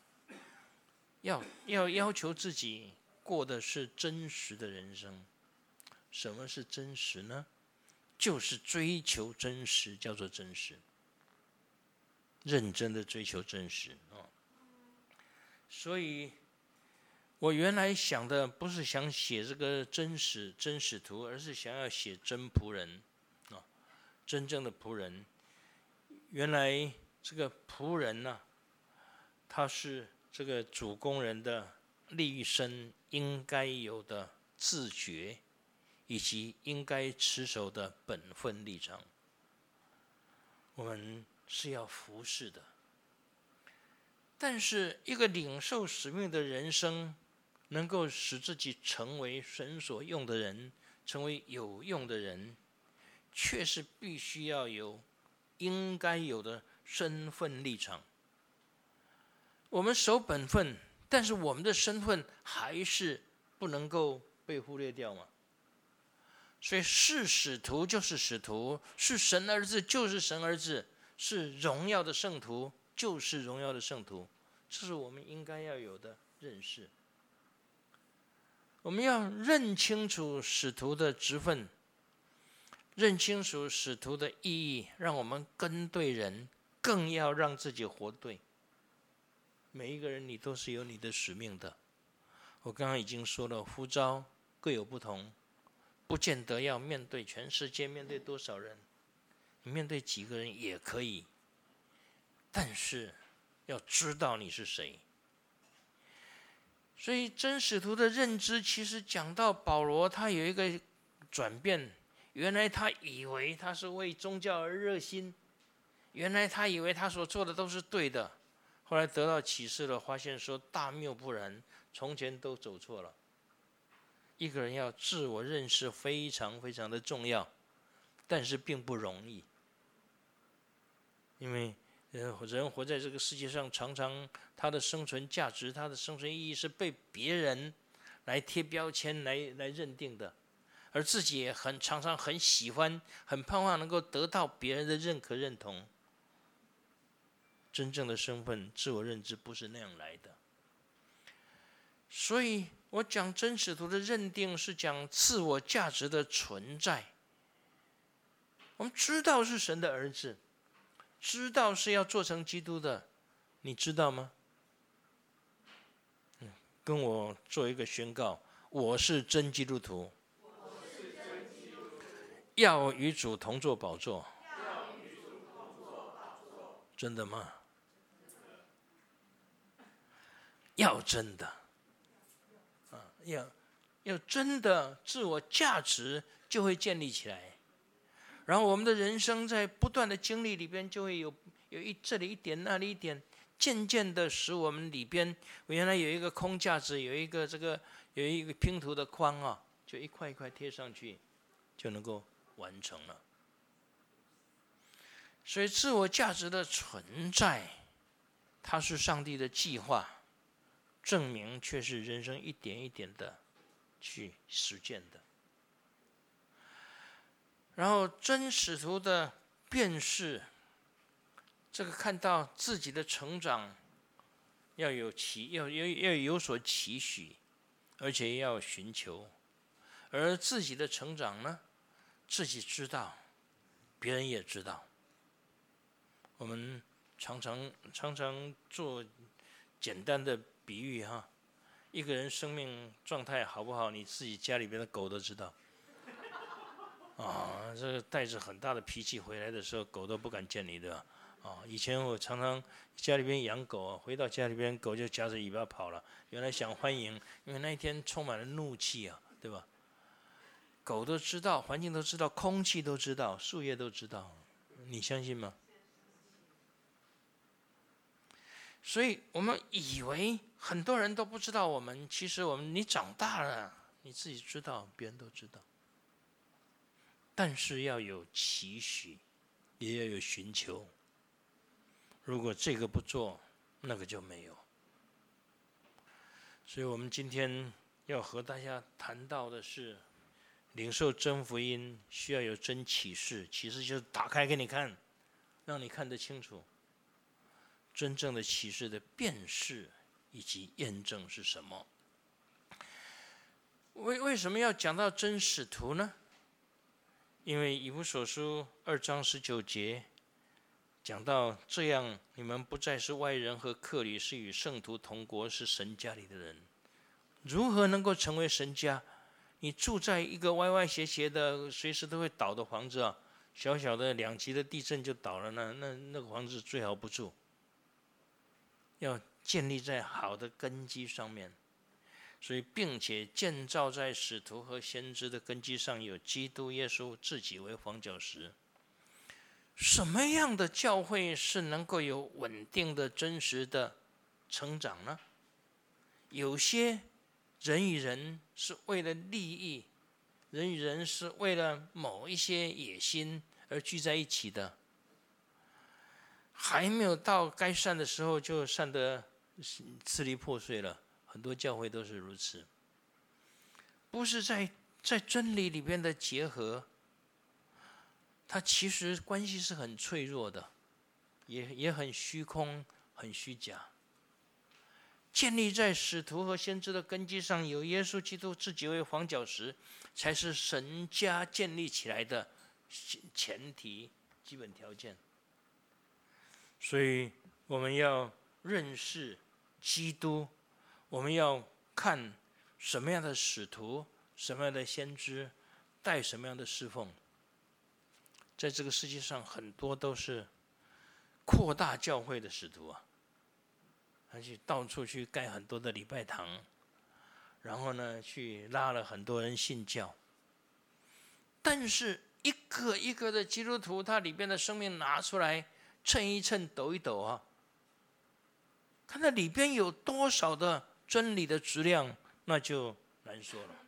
要求自己过的是真实的人生。什么是真实呢？就是追求真实，叫做真实。认真的追求真实所以我原来想的不是想写这个真使徒，而是想要写真仆人真正的仆人。原来这个仆人它是这个主工人的立身应该有的自觉，以及应该持守的本分立场。我们是要服侍的，但是一个领受使命的人生，能够使自己成为神所用的人，成为有用的人，却是必须要有应该有的身份立场。我们守本分，但是我们的身份还是不能够被忽略掉嘛。所以是使徒就是使徒，是神儿子就是神儿子，是荣耀的圣徒就是荣耀的圣徒，这是我们应该要有的认识。我们要认清楚使徒的职分，认清楚使徒的意义，让我们跟对人，更要让自己活对。每一个人你都是有你的使命的。我刚刚已经说了，呼召各有不同，不见得要面对全世界，面对多少人，你面对几个人也可以，但是要知道你是谁。所以真使徒的认知，其实讲到保罗，他有一个转变。原来他以为他是为宗教而热心，原来他以为他所做的都是对的，后来得到启示了，发现说大谬不然，从前都走错了。一个人要自我认识非常非常的重要，但是并不容易，因为人活在这个世界上，常常他的生存价值、他的生存意义是被别人来贴标签、来认定的，而自己也常常很喜欢、很盼望能够得到别人的认可、认同。真正的身份、自我认知不是那样来的。所以我讲真使徒的认定，是讲自我价值的存在。我们知道是神的儿子，知道是要做成基督的，你知道吗？跟我做一个宣告，我是真基督徒，要与主同坐宝座。真的吗？要真的，要真的，自我价值就会建立起来。然后我们的人生在不断的经历里边，就会有这里一点那里一点，渐渐的使我们里边原来有一个空架子，有一个拼图的框啊，就一块一块贴上去，就能够完成了。所以自我价值的存在，它是上帝的计划，证明却是人生一点一点的去实践的。然后真使徒的辨识，这个看到自己的成长要有所期许，而且要寻求。而自己的成长呢，自己知道，别人也知道。我们常常做简单的比喻哈，一个人生命状态好不好，你自己家里边的狗都知道。这个带着很大的脾气回来的时候，狗都不敢见你的。以前我常常家里边养狗，回到家里边狗就夹着尾巴跑了，原来想欢迎，因为那一天充满了怒气啊，对吧？狗都知道，环境都知道，空气都知道，树叶都知道，你相信吗？所以我们以为很多人都不知道我们，其实你长大了，你自己知道，别人都知道。但是要有期许，也要有寻求。如果这个不做，那个就没有。所以我们今天要和大家谈到的是，领受真福音需要有真启示，启示就是打开给你看，让你看得清楚。真正的启示的辨识以及验证是什么？为什么要讲到真使徒呢？因为以弗所书2章19节讲到，这样你们不再是外人和客旅，是与圣徒同国，是神家里的人。如何能够成为神家？你住在一个歪歪斜斜的随时都会倒的房子啊，小小的2级的地震就倒了，那个房子最好不住。要建立在好的根基上面。所以，并且建造在使徒和先知的根基上，有基督耶稣自己为房角石。什么样的教会是能够有稳定的、真实的成长呢？有些人与人是为了利益，人与人是为了某一些野心而聚在一起的，还没有到该散的时候就散得支离破碎了。很多教会都是如此，不是在真理里边的结合，它其实关系是很脆弱的，也很虚空、很虚假。建立在使徒和先知的根基上，有耶稣基督自己为房角石，才是神家建立起来的前提、基本条件。所以我们要认识基督，我们要看什么样的使徒、什么样的先知带什么样的侍奉。在这个世界上，很多都是扩大教会的使徒啊，他去到处去盖很多的礼拜堂，然后呢，去拉了很多人信教。但是一个一个的基督徒，他里边的生命拿出来称一称、抖一抖啊，看那里边有多少的真理的质量，那就难说了。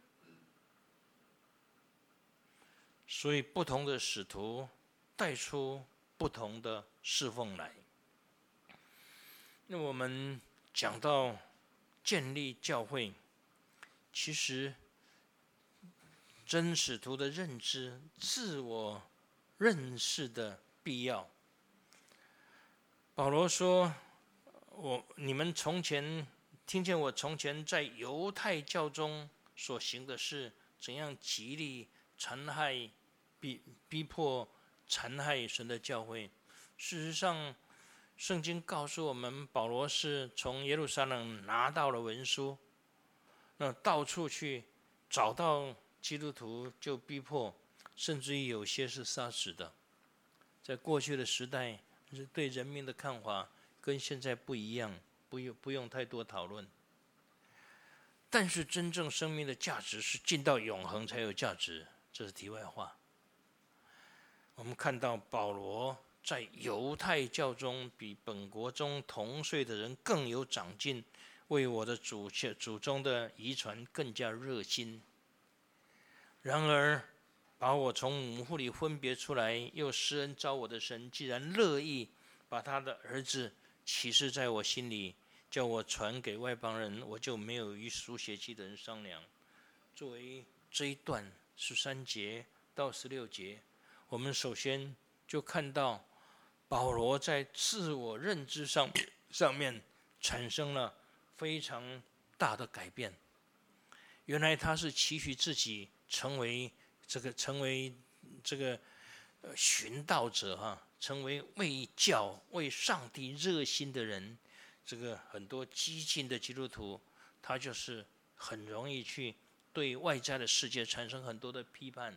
所以不同的使徒带出不同的侍奉来。那我们讲到建立教会，其实真使徒的认知、自我认识的必要。保罗说：“你们从前听见我从前在犹太教中所行的事，怎样极力残害、逼迫、残害神的教会。事实上，圣经告诉我们，保罗是从耶路撒冷拿到了文书，那到处去找到基督徒就逼迫，甚至于有些是杀死的。在过去的时代，对人民的看法跟现在不一样，不用太多讨论。但是真正生命的价值是进到永恒才有价值，这是题外话。我们看到保罗在犹太教中比本国中同岁的人更有长进，为我的祖宗的遗传更加热心。然而把我从母腹里分别出来，又施恩召我的神，既然乐意把他的儿子启示在我心里，叫我传给外邦人，我就没有与属血气的人商量。作为这一段13节到16节，我们首先就看到保罗在自我认知上面产生了非常大的改变。原来他是期许自己成为这个寻道者成为为教为上帝热心的人。这个很多激进的基督徒，他就是很容易去对外在的世界产生很多的批判。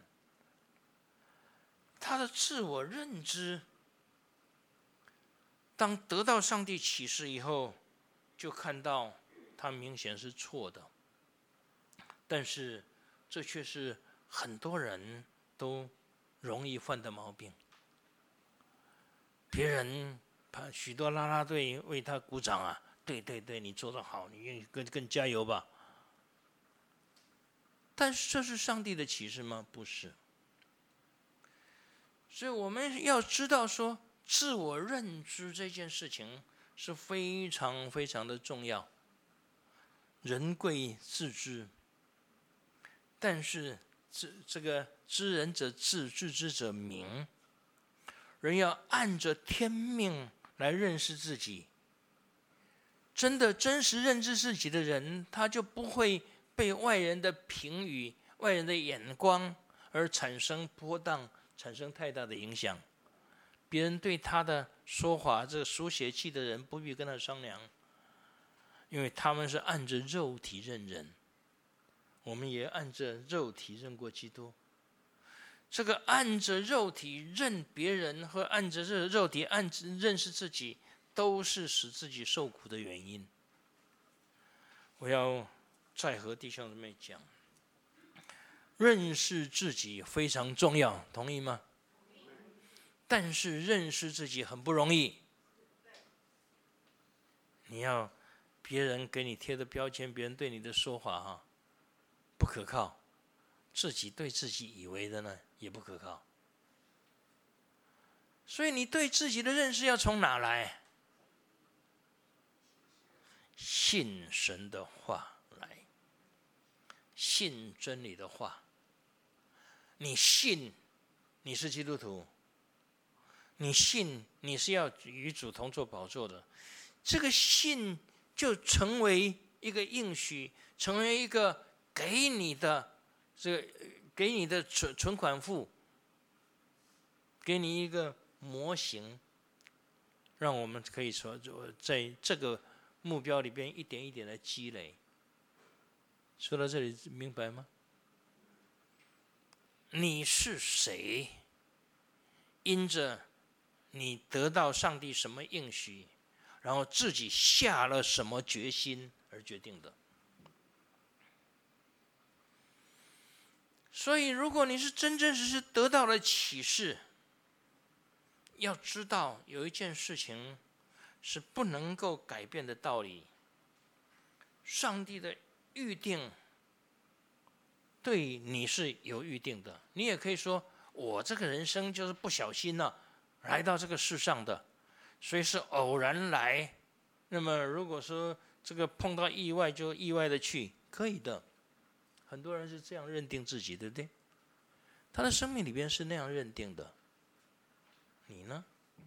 他的自我认知，当得到上帝启示以后，就看到他明显是错的。但是这却是很多人都容易犯的毛病。别人许多啦啦队为他鼓掌啊，对对对，你做得好，你更加油吧。但是这是上帝的启示吗？不是。所以我们要知道说，自我认知这件事情是非常非常的重要。人贵自知，但是这个知人者智，知之者明。人要按着天命来认识自己。真实认知自己的人，他就不会被外人的评语、外人的眼光而产生波荡，产生太大的影响。别人对他的说法，这个属血气的人不必跟他商量，因为他们是按着肉体认人。我们也按着肉体认过基督。这个按着肉体认别人和按着肉体认识自己，都是使自己受苦的原因。 我要再和弟兄姊妹讲，认识自己非常重要，同意吗？但是认识自己很不容易，你要别人给你贴的标签，别人对你的说法不可靠，自己对自己以为的呢也不可靠。所以你对自己的认识要从哪来？信神的话来，信真理的话。你信你是基督徒，你信你是要与主同坐宝座的，这个信就成为一个应许，成为一个给你的存款簿，给你一个模型，让我们可以说在这个目标里边一点一点的积累。说到这里明白吗？你是谁？因着你得到上帝什么应许，然后自己下了什么决心而决定的。所以如果你是真真实实得到了启示，要知道有一件事情是不能够改变的道理，上帝的预定对你是有预定的。你也可以说，我这个人生就是不小心来到这个世上的，所以是偶然来。那么如果说这个碰到意外就意外的去，可以的。很多人是这样认定自己，对不对？他的生命里边是那样认定的。你呢？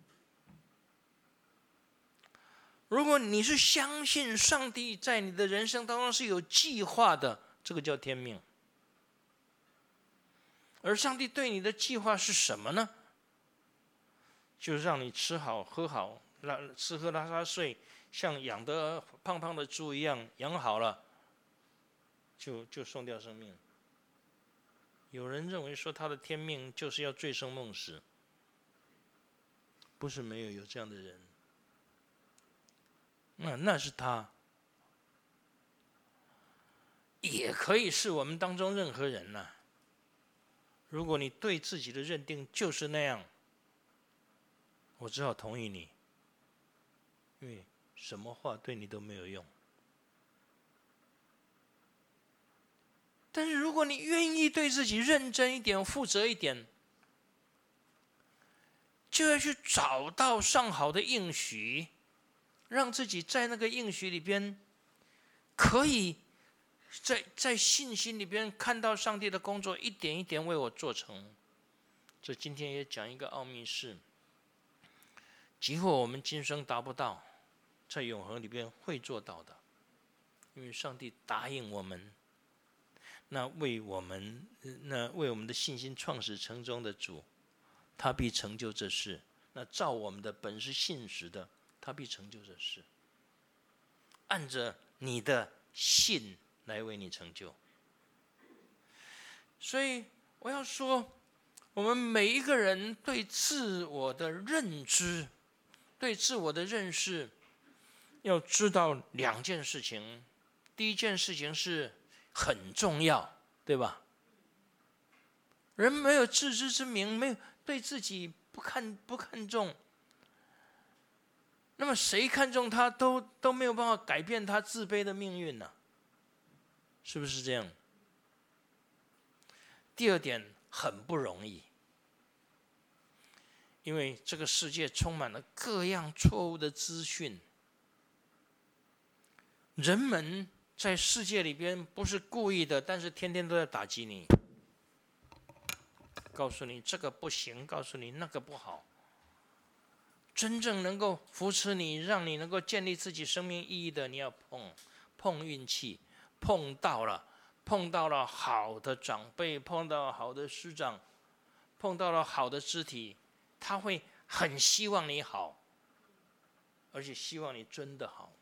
如果你是相信上帝在你的人生当中是有计划的，这个叫天命。而上帝对你的计划是什么呢？就是让你吃好喝好，吃喝拉撒睡，像养得胖胖的猪一样，养好了就送掉生命。有人认为说他的天命就是要醉生梦死，不是没有这样的人，那是他，也可以是我们当中任何人呐。如果你对自己的认定就是那样，我只好同意你，因为什么话对你都没有用。但是如果你愿意对自己认真一点、负责一点，就要去找到上好的应许，让自己在那个应许里边，可以在信心里边看到上帝的工作一点一点为我做成。这今天也讲一个奥秘是，即或我们今生达不到，在永恒里边会做到的，因为上帝答应我们。那为我们的信心创始成终的主，他必成就这事。那照我们的本是信实的，他必成就这事。按着你的信来为你成就。所以我要说，我们每一个人对自我的认知，对自我的认识，要知道两件事情。第一件事情是很重要，对吧？人没有自知之明，没有对自己不看重，那么谁看重他都没有办法改变他自卑的命运呢？是不是这样？第二点很不容易，因为这个世界充满了各样错误的资讯，人们在世界里边不是故意的，但是天天都在打击你，告诉你这个不行，告诉你那个不好。真正能够扶持你，让你能够建立自己生命意义的，你要碰运气，碰到了好的长辈，碰到了好的师长，碰到了好的肢体，他会很希望你好，而且希望你真的好。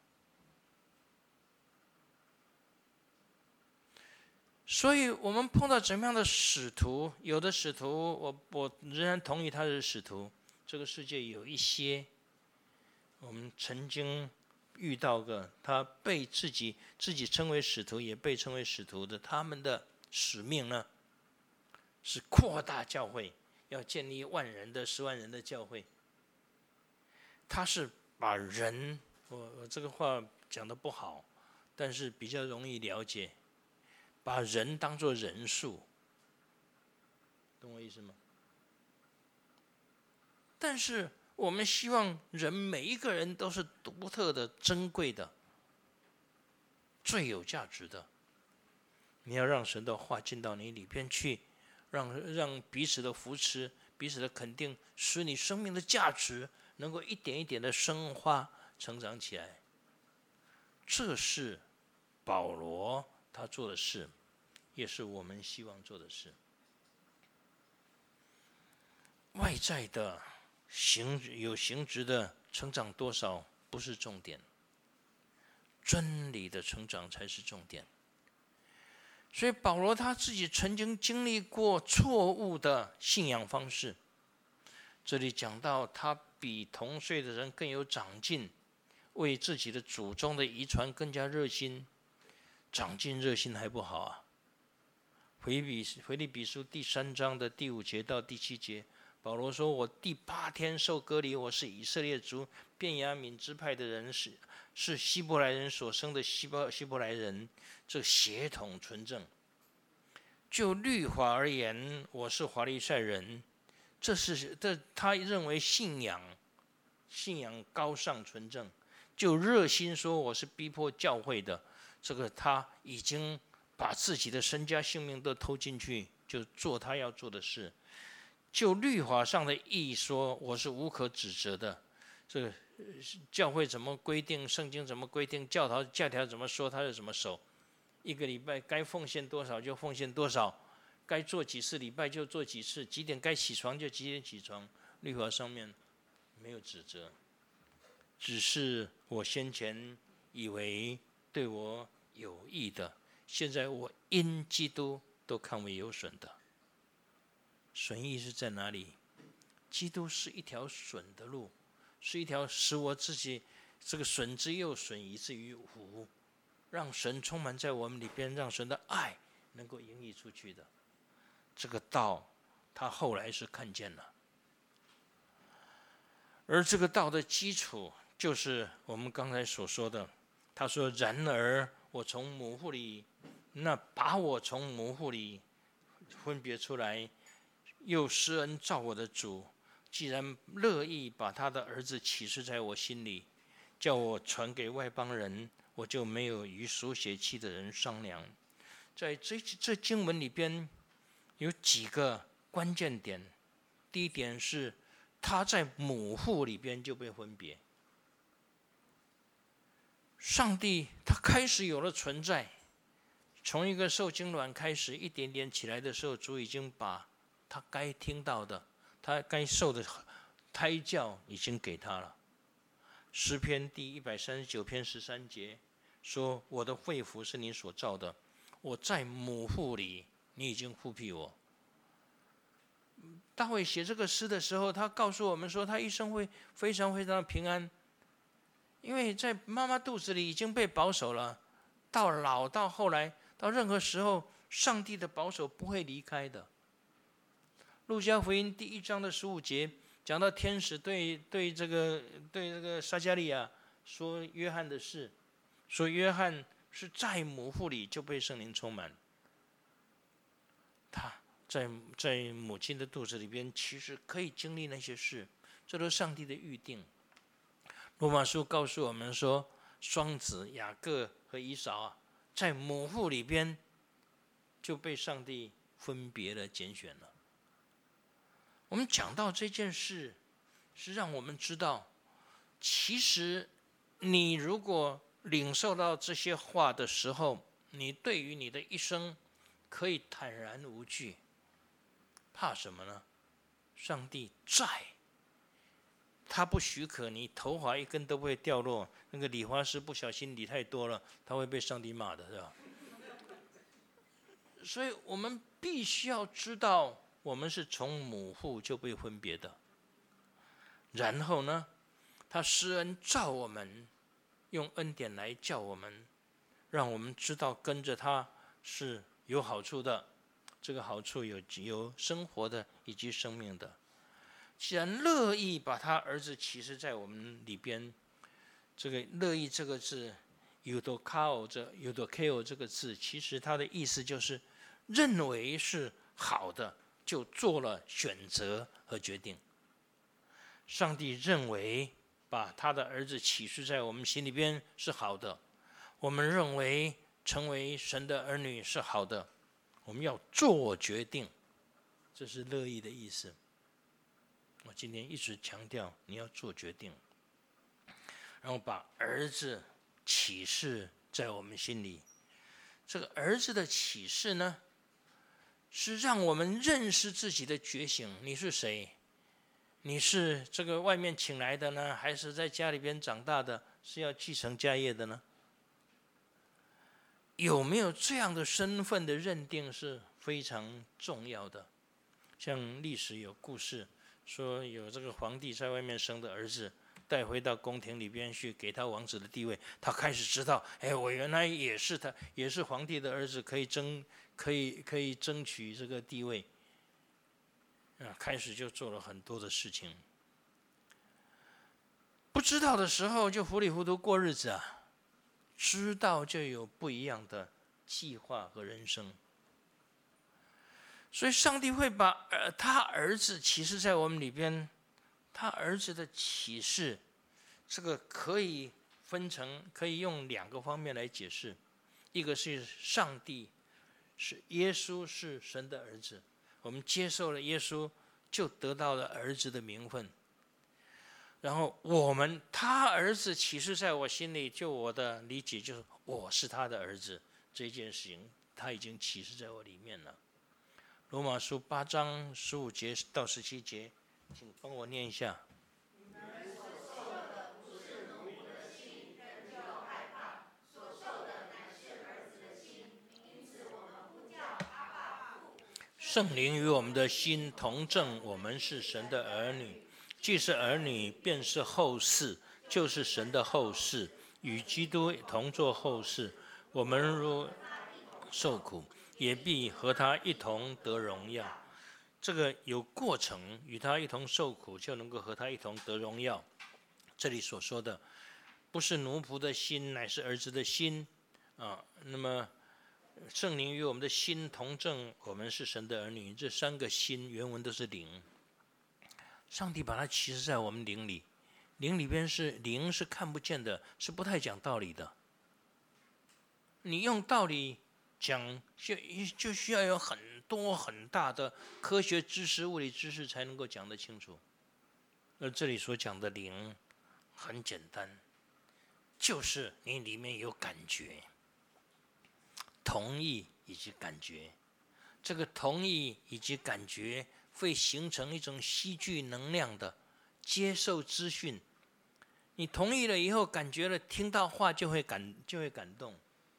所以我们碰到怎么样的使徒，有的使徒我仍然同意他是使徒。这个世界有一些我们曾经遇到个他被自己称为使徒，也被称为使徒的，他们的使命呢，是扩大教会，要建立万人的10万人的教会。他是把人，我这个话讲得不好，但是比较容易了解，把人当作人数，懂我意思吗？但是我们希望人每一个人都是独特的、珍贵的、最有价值的。你要让神的话进到你里边去，让彼此的扶持、彼此的肯定，使你生命的价值能够一点一点的生花、成长起来。这是保罗他做的事，也是我们希望做的事。外在的有形质的成长多少不是重点，真理的成长才是重点。所以保罗他自己曾经经历过错误的信仰方式，这里讲到他比同岁的人更有长进，为自己的祖宗的遗传更加热心。长进热心还不好啊。腓立比书第3章的第5节到第7节，保罗说：“我第8天受割礼，我是以色列族便雅悯支派的人，是希伯来人所生的希伯来人，这血统纯正。就律法而言，我是法利赛人。他认为信仰高尚纯正。就热心说，我是逼迫教会的。这个他已经把自己的身家性命都投进去，就做他要做的事。就律法上的义说，我是无可指责的。这个教会怎么规定，圣经怎么规定，教条怎么说，他就怎么守。一个礼拜该奉献多少就奉献多少，该做几次礼拜就做几次，几点该起床就几点起床。律法上面没有指责，只是我先前以为对我有益的，现在我因基督都看为有损的。损益是在哪里？基督是一条损的路，是一条使我自己这个损之又损，以至于无，让神充满在我们里边，让神的爱能够盈溢出去的。这个道他后来是看见了，而这个道的基础就是我们刚才所说的。他说：“然而我从母腹里，那把我从母腹里分别出来，又施恩照我的主，既然乐意把他的儿子启示在我心里，叫我传给外邦人，我就没有与属血气的人商量。”在这经文里边有几个关键点。第一点是他在母腹里边就被分别，上帝他开始有了存在，从一个受精卵开始，一点点起来的时候，主已经把他该听到的，他该受的胎教已经给他了。诗篇第139篇13节说：“我的肺腑是你所造的，我在母腹里，你已经复辟我。”大卫写这个诗的时候，他告诉我们说，他一生会非常非常的平安，因为在妈妈肚子里已经被保守了，到老到后来到任何时候，上帝的保守不会离开的。路加福音第1章的15节讲到天使对这个撒迦利亚说约翰的事，说约翰是在母腹里就被圣灵充满，他在母亲的肚子里边，其实可以经历那些事，这都是上帝的预定。罗马书告诉我们说，双子雅各和以扫在母腹里边就被上帝分别了拣选了。我们讲到这件事，是让我们知道，其实你如果领受到这些话的时候，你对于你的一生可以坦然无惧。怕什么呢？上帝在，他不许可你头发一根都不会掉落。那个理发师不小心理太多了，他会被上帝骂的，是吧？所以我们必须要知道，我们是从母腹就被分别的。然后呢，他施恩照我们， 用恩典来叫我们，让我们知道跟着他是有好处的，这个好处有生活的以及生命的。既然乐意把他儿子启示在我们里边，这个乐意这个字 eudokao 这个字，其实它的意思就是认为是好的，就做了选择和决定。上帝认为把他的儿子启示在我们心里边是好的，我们认为成为神的儿女是好的，我们要做决定，这是乐意的意思。我今天一直强调你要做决定，然后把儿子启示在我们心里。这个儿子的启示呢，是让我们认识自己的觉醒。你是谁？你是这个外面请来的呢，还是在家里边长大的，是要继承家业的呢？有没有这样的身份的认定是非常重要的。像历史有故事说，有这个皇帝在外面生的儿子带回到宫廷里边去，给他王子的地位，他开始知道，我原来也是皇帝的儿子，可以争取这个地位。开始就做了很多的事情。不知道的时候就糊里糊涂过日子啊，知道就有不一样的计划和人生。所以上帝会把他儿子启示在我们里边。他儿子的启示，这个可以分成，可以用两个方面来解释。一个是上帝是耶稣是神的儿子，我们接受了耶稣，就得到了儿子的名分。然后他儿子启示在我心里，就我的理解就是我是他的儿子，这件事情他已经启示在我里面了。罗马书8章15节到17节，请帮我念一下。圣灵与我们的心同证，我们是神的儿女。既是儿女，便是后嗣，就是神的后嗣，与基督同作后嗣。我们若受苦，也必和他一同得荣耀。这个有过程，与他一同受苦，就能够和他一同得荣耀。这里所说的，不是奴仆的心，乃是儿子的心啊。那么圣灵与我们的心同证，我们是神的儿女。这三个心原文都是灵，上帝把它启示在我们灵里。灵里边是灵，是看不见的，是不太讲道理的。你用道理讲，就需要有很多很大的科学知识、物理知识才能够讲得清楚。而这里所讲的灵很简单，就是你里面有感觉。同意以及感觉，这个同意以及感觉会形成一种吸聚能量的接受资讯。你同意了以后，感觉了，听到话就会感动，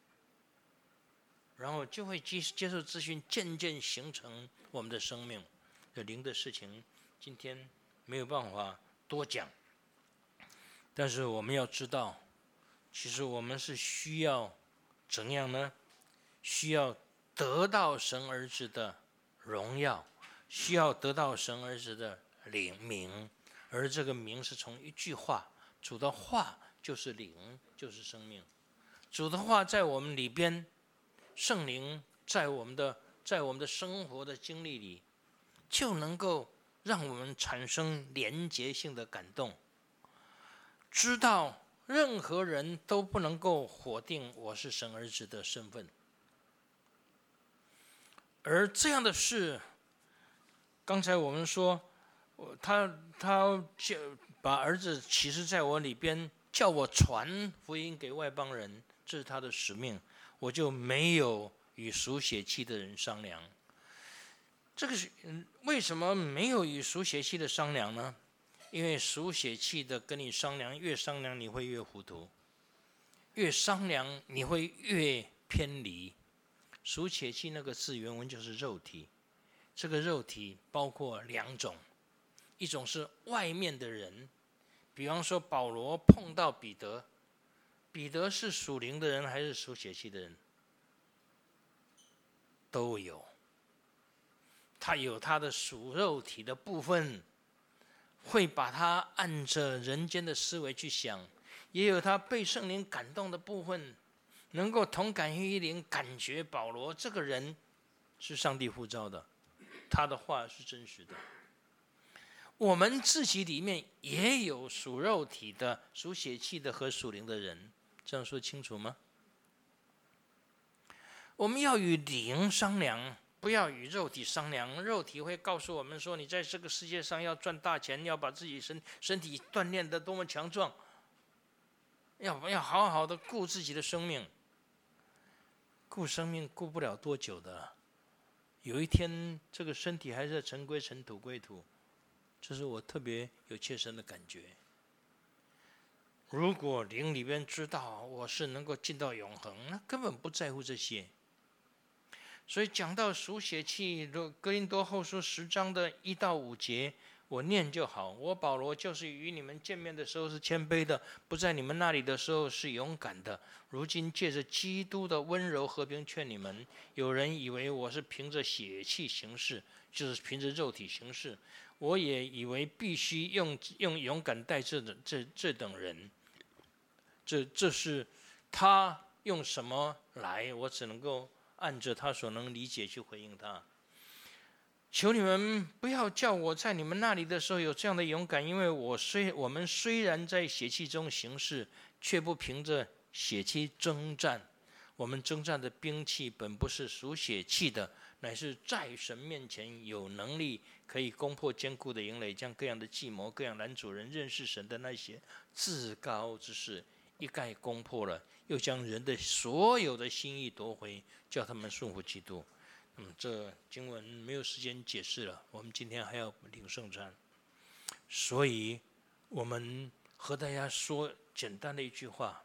然后就会接受资讯，渐渐形成我们的生命。有灵的事情，今天没有办法多讲，但是我们要知道，其实我们是需要怎样呢？需要得到神儿子的荣耀，需要得到神儿子的名，而这个名是从一句话，主的话就是灵，就是生命。主的话在我们里边，圣灵在我们的生活的经历里，就能够让我们产生连结性的感动，知道任何人都不能够否定我是神儿子的身份。而这样的事，刚才我们说，他把儿子启示在我里边，叫我传福音给外邦人，这是他的使命。我就没有与属血气的人商量。这个是为什么没有与属血气的商量呢？因为属血气的跟你商量，越商量你会越糊涂，越商量你会越偏离。属血气那个字原文就是肉体，这个肉体包括两种，一种是外面的人，比方说保罗碰到彼得彼得是属灵的人还是属血气的人？都有。他有他的属肉体的部分，会把他按着人间的思维去想，也有他被圣灵感动的部分，能够同感于一灵，感觉保罗这个人是上帝呼召的，他的话是真实的。我们自己里面也有属肉体的、属血气的和属灵的人，这样说清楚吗？我们要与灵商量，不要与肉体商量。肉体会告诉我们说，你在这个世界上要赚大钱，要把自己身体锻炼得多么强壮，要好好的顾自己的生命。顾生命顾不了多久的，有一天这个身体还是尘归尘，土归土，这是我特别有切身的感觉。如果灵里边知道我是能够进到永恒，那根本不在乎这些。所以讲到属血气，哥林多后书10章的1到5节，我念就好。我保罗就是与你们见面的时候是谦卑的，不在你们那里的时候是勇敢的。如今借着基督的温柔和平劝你们。有人以为我是凭着血气行事，就是凭着肉体行事，我也以为必须用勇敢待这等人。这是他用什么来，我只能够按着他所能理解去回应他。求你们不要叫我在你们那里的时候有这样的勇敢，因为我们虽然在血气中行事，却不凭着血气征战。我们征战的兵器本不是属血气的，乃是在神面前有能力，可以攻破坚固的营垒，将各样的计谋、各样拦阻人认识神的那些自高之事一概攻破了，又将人的所有的心意夺回，叫他们顺服基督。这经文没有时间解释了，我们今天还要领圣餐，所以我们和大家说简单的一句话：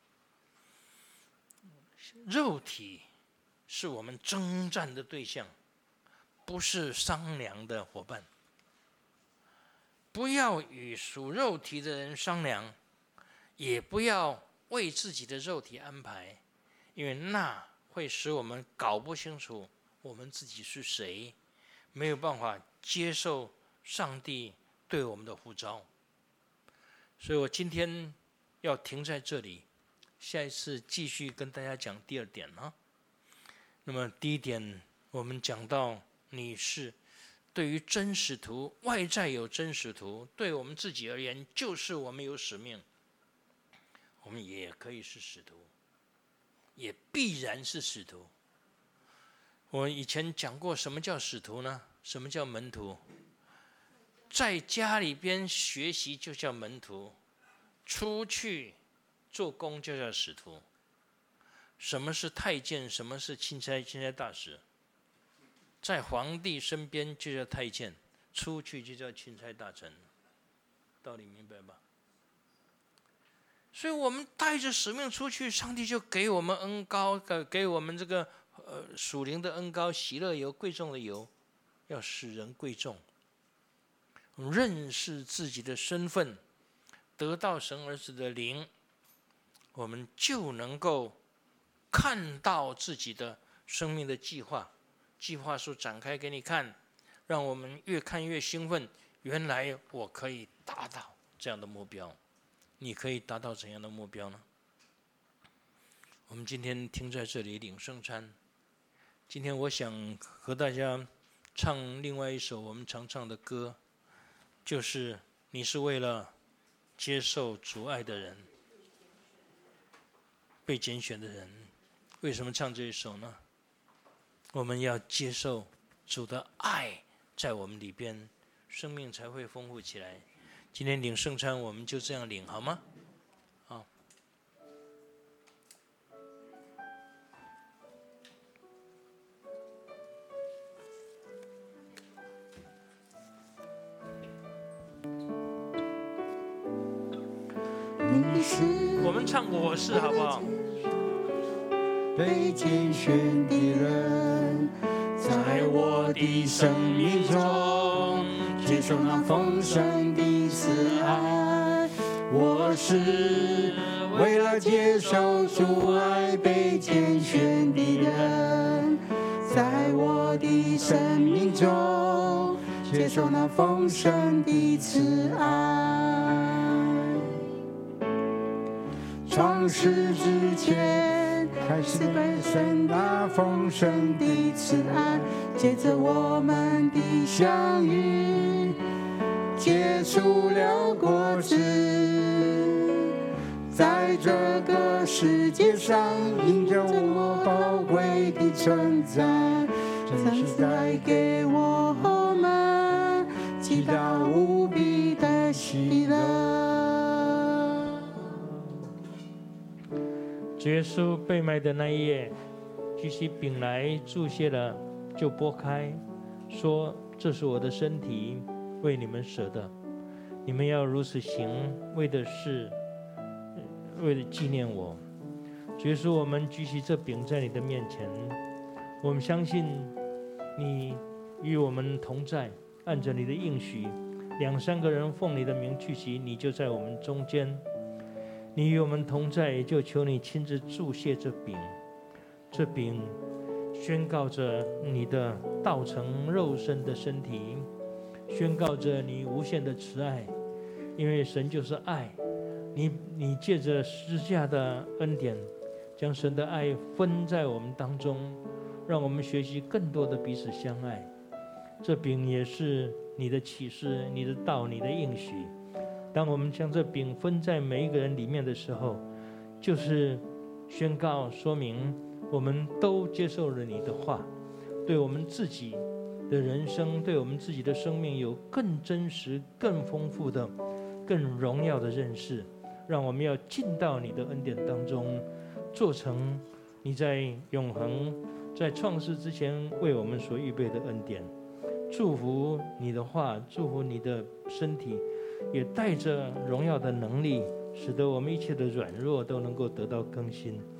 肉体是我们征战的对象，不是商量的伙伴。不要与属肉体的人商量，也不要为自己的肉体安排，因为那会使我们搞不清楚我们自己是谁，没有办法接受上帝对我们的呼召。所以我今天要停在这里，下一次继续跟大家讲第2点啊。那么第1点，我们讲到你是对于真使徒，外在有真使徒，对我们自己而言，就是我们有使命。我们也可以是使徒，也必然是使徒。我以前讲过什么叫使徒呢？什么叫门徒？在家里边学习就叫门徒，出去做工就叫使徒。什么是太监？什么是钦差大使？在皇帝身边就叫太监，出去就叫钦差大臣。道理明白吧？所以我们带着使命出去，上帝就给我们恩膏，给我们这个属灵的恩膏，喜乐油、贵重的油，要使人贵重，认识自己的身份，得到神儿子的灵，我们就能够看到自己的生命的计划，计划书展开给你看，让我们越看越兴奋。原来我可以达到这样的目标。你可以达到怎样的目标呢？我们今天停在这里领圣餐。今天我想和大家唱另外一首我们常唱的歌，就是你是为了接受主爱的人，被拣选的人。为什么唱这一首呢？我们要接受主的爱在我们里边，生命才会丰富起来。今天领圣餐，我们就这样领，好吗？好。我们唱我是好不好？ 被拣选的人，在我的生命中接受那丰盛的慈爱。我是为了接受主爱被拣选的人，在我的生命中接受那丰盛的慈爱。创世之前开始被神那丰盛的慈爱，接着我们的相遇结出了果子，在这个世界上印着我宝贵的存在，真是带给我们极大无比的喜乐。 主耶稣被卖的那一夜，举起饼来祝谢了，就拨开，说：“这是我的身体，为你们舍的，你们要如此行，为的纪念我。”主耶稣，我们举起这饼在你的面前，我们相信你与我们同在，按着你的应许，2、3个人奉你的名聚集，你就在我们中间。你与我们同在，就求你亲自祝谢这饼。这饼宣告着你的道成肉身的身体，宣告着你无限的慈爱，因为神就是爱。你借着十字架的恩典，将神的爱分在我们当中，让我们学习更多的彼此相爱。这饼也是你的启示，你的道，你的应许。当我们将这饼分在每一个人里面的时候，就是宣告说明我们都接受了你的话，对我们自己的人生，对我们自己的生命有更真实、更丰富的、更荣耀的认识，让我们要进到你的恩典当中，做成你在永恒、在创世之前为我们所预备的恩典。祝福你的话，祝福你的身体，也带着荣耀的能力，使得我们一切的软弱都能够得到更新。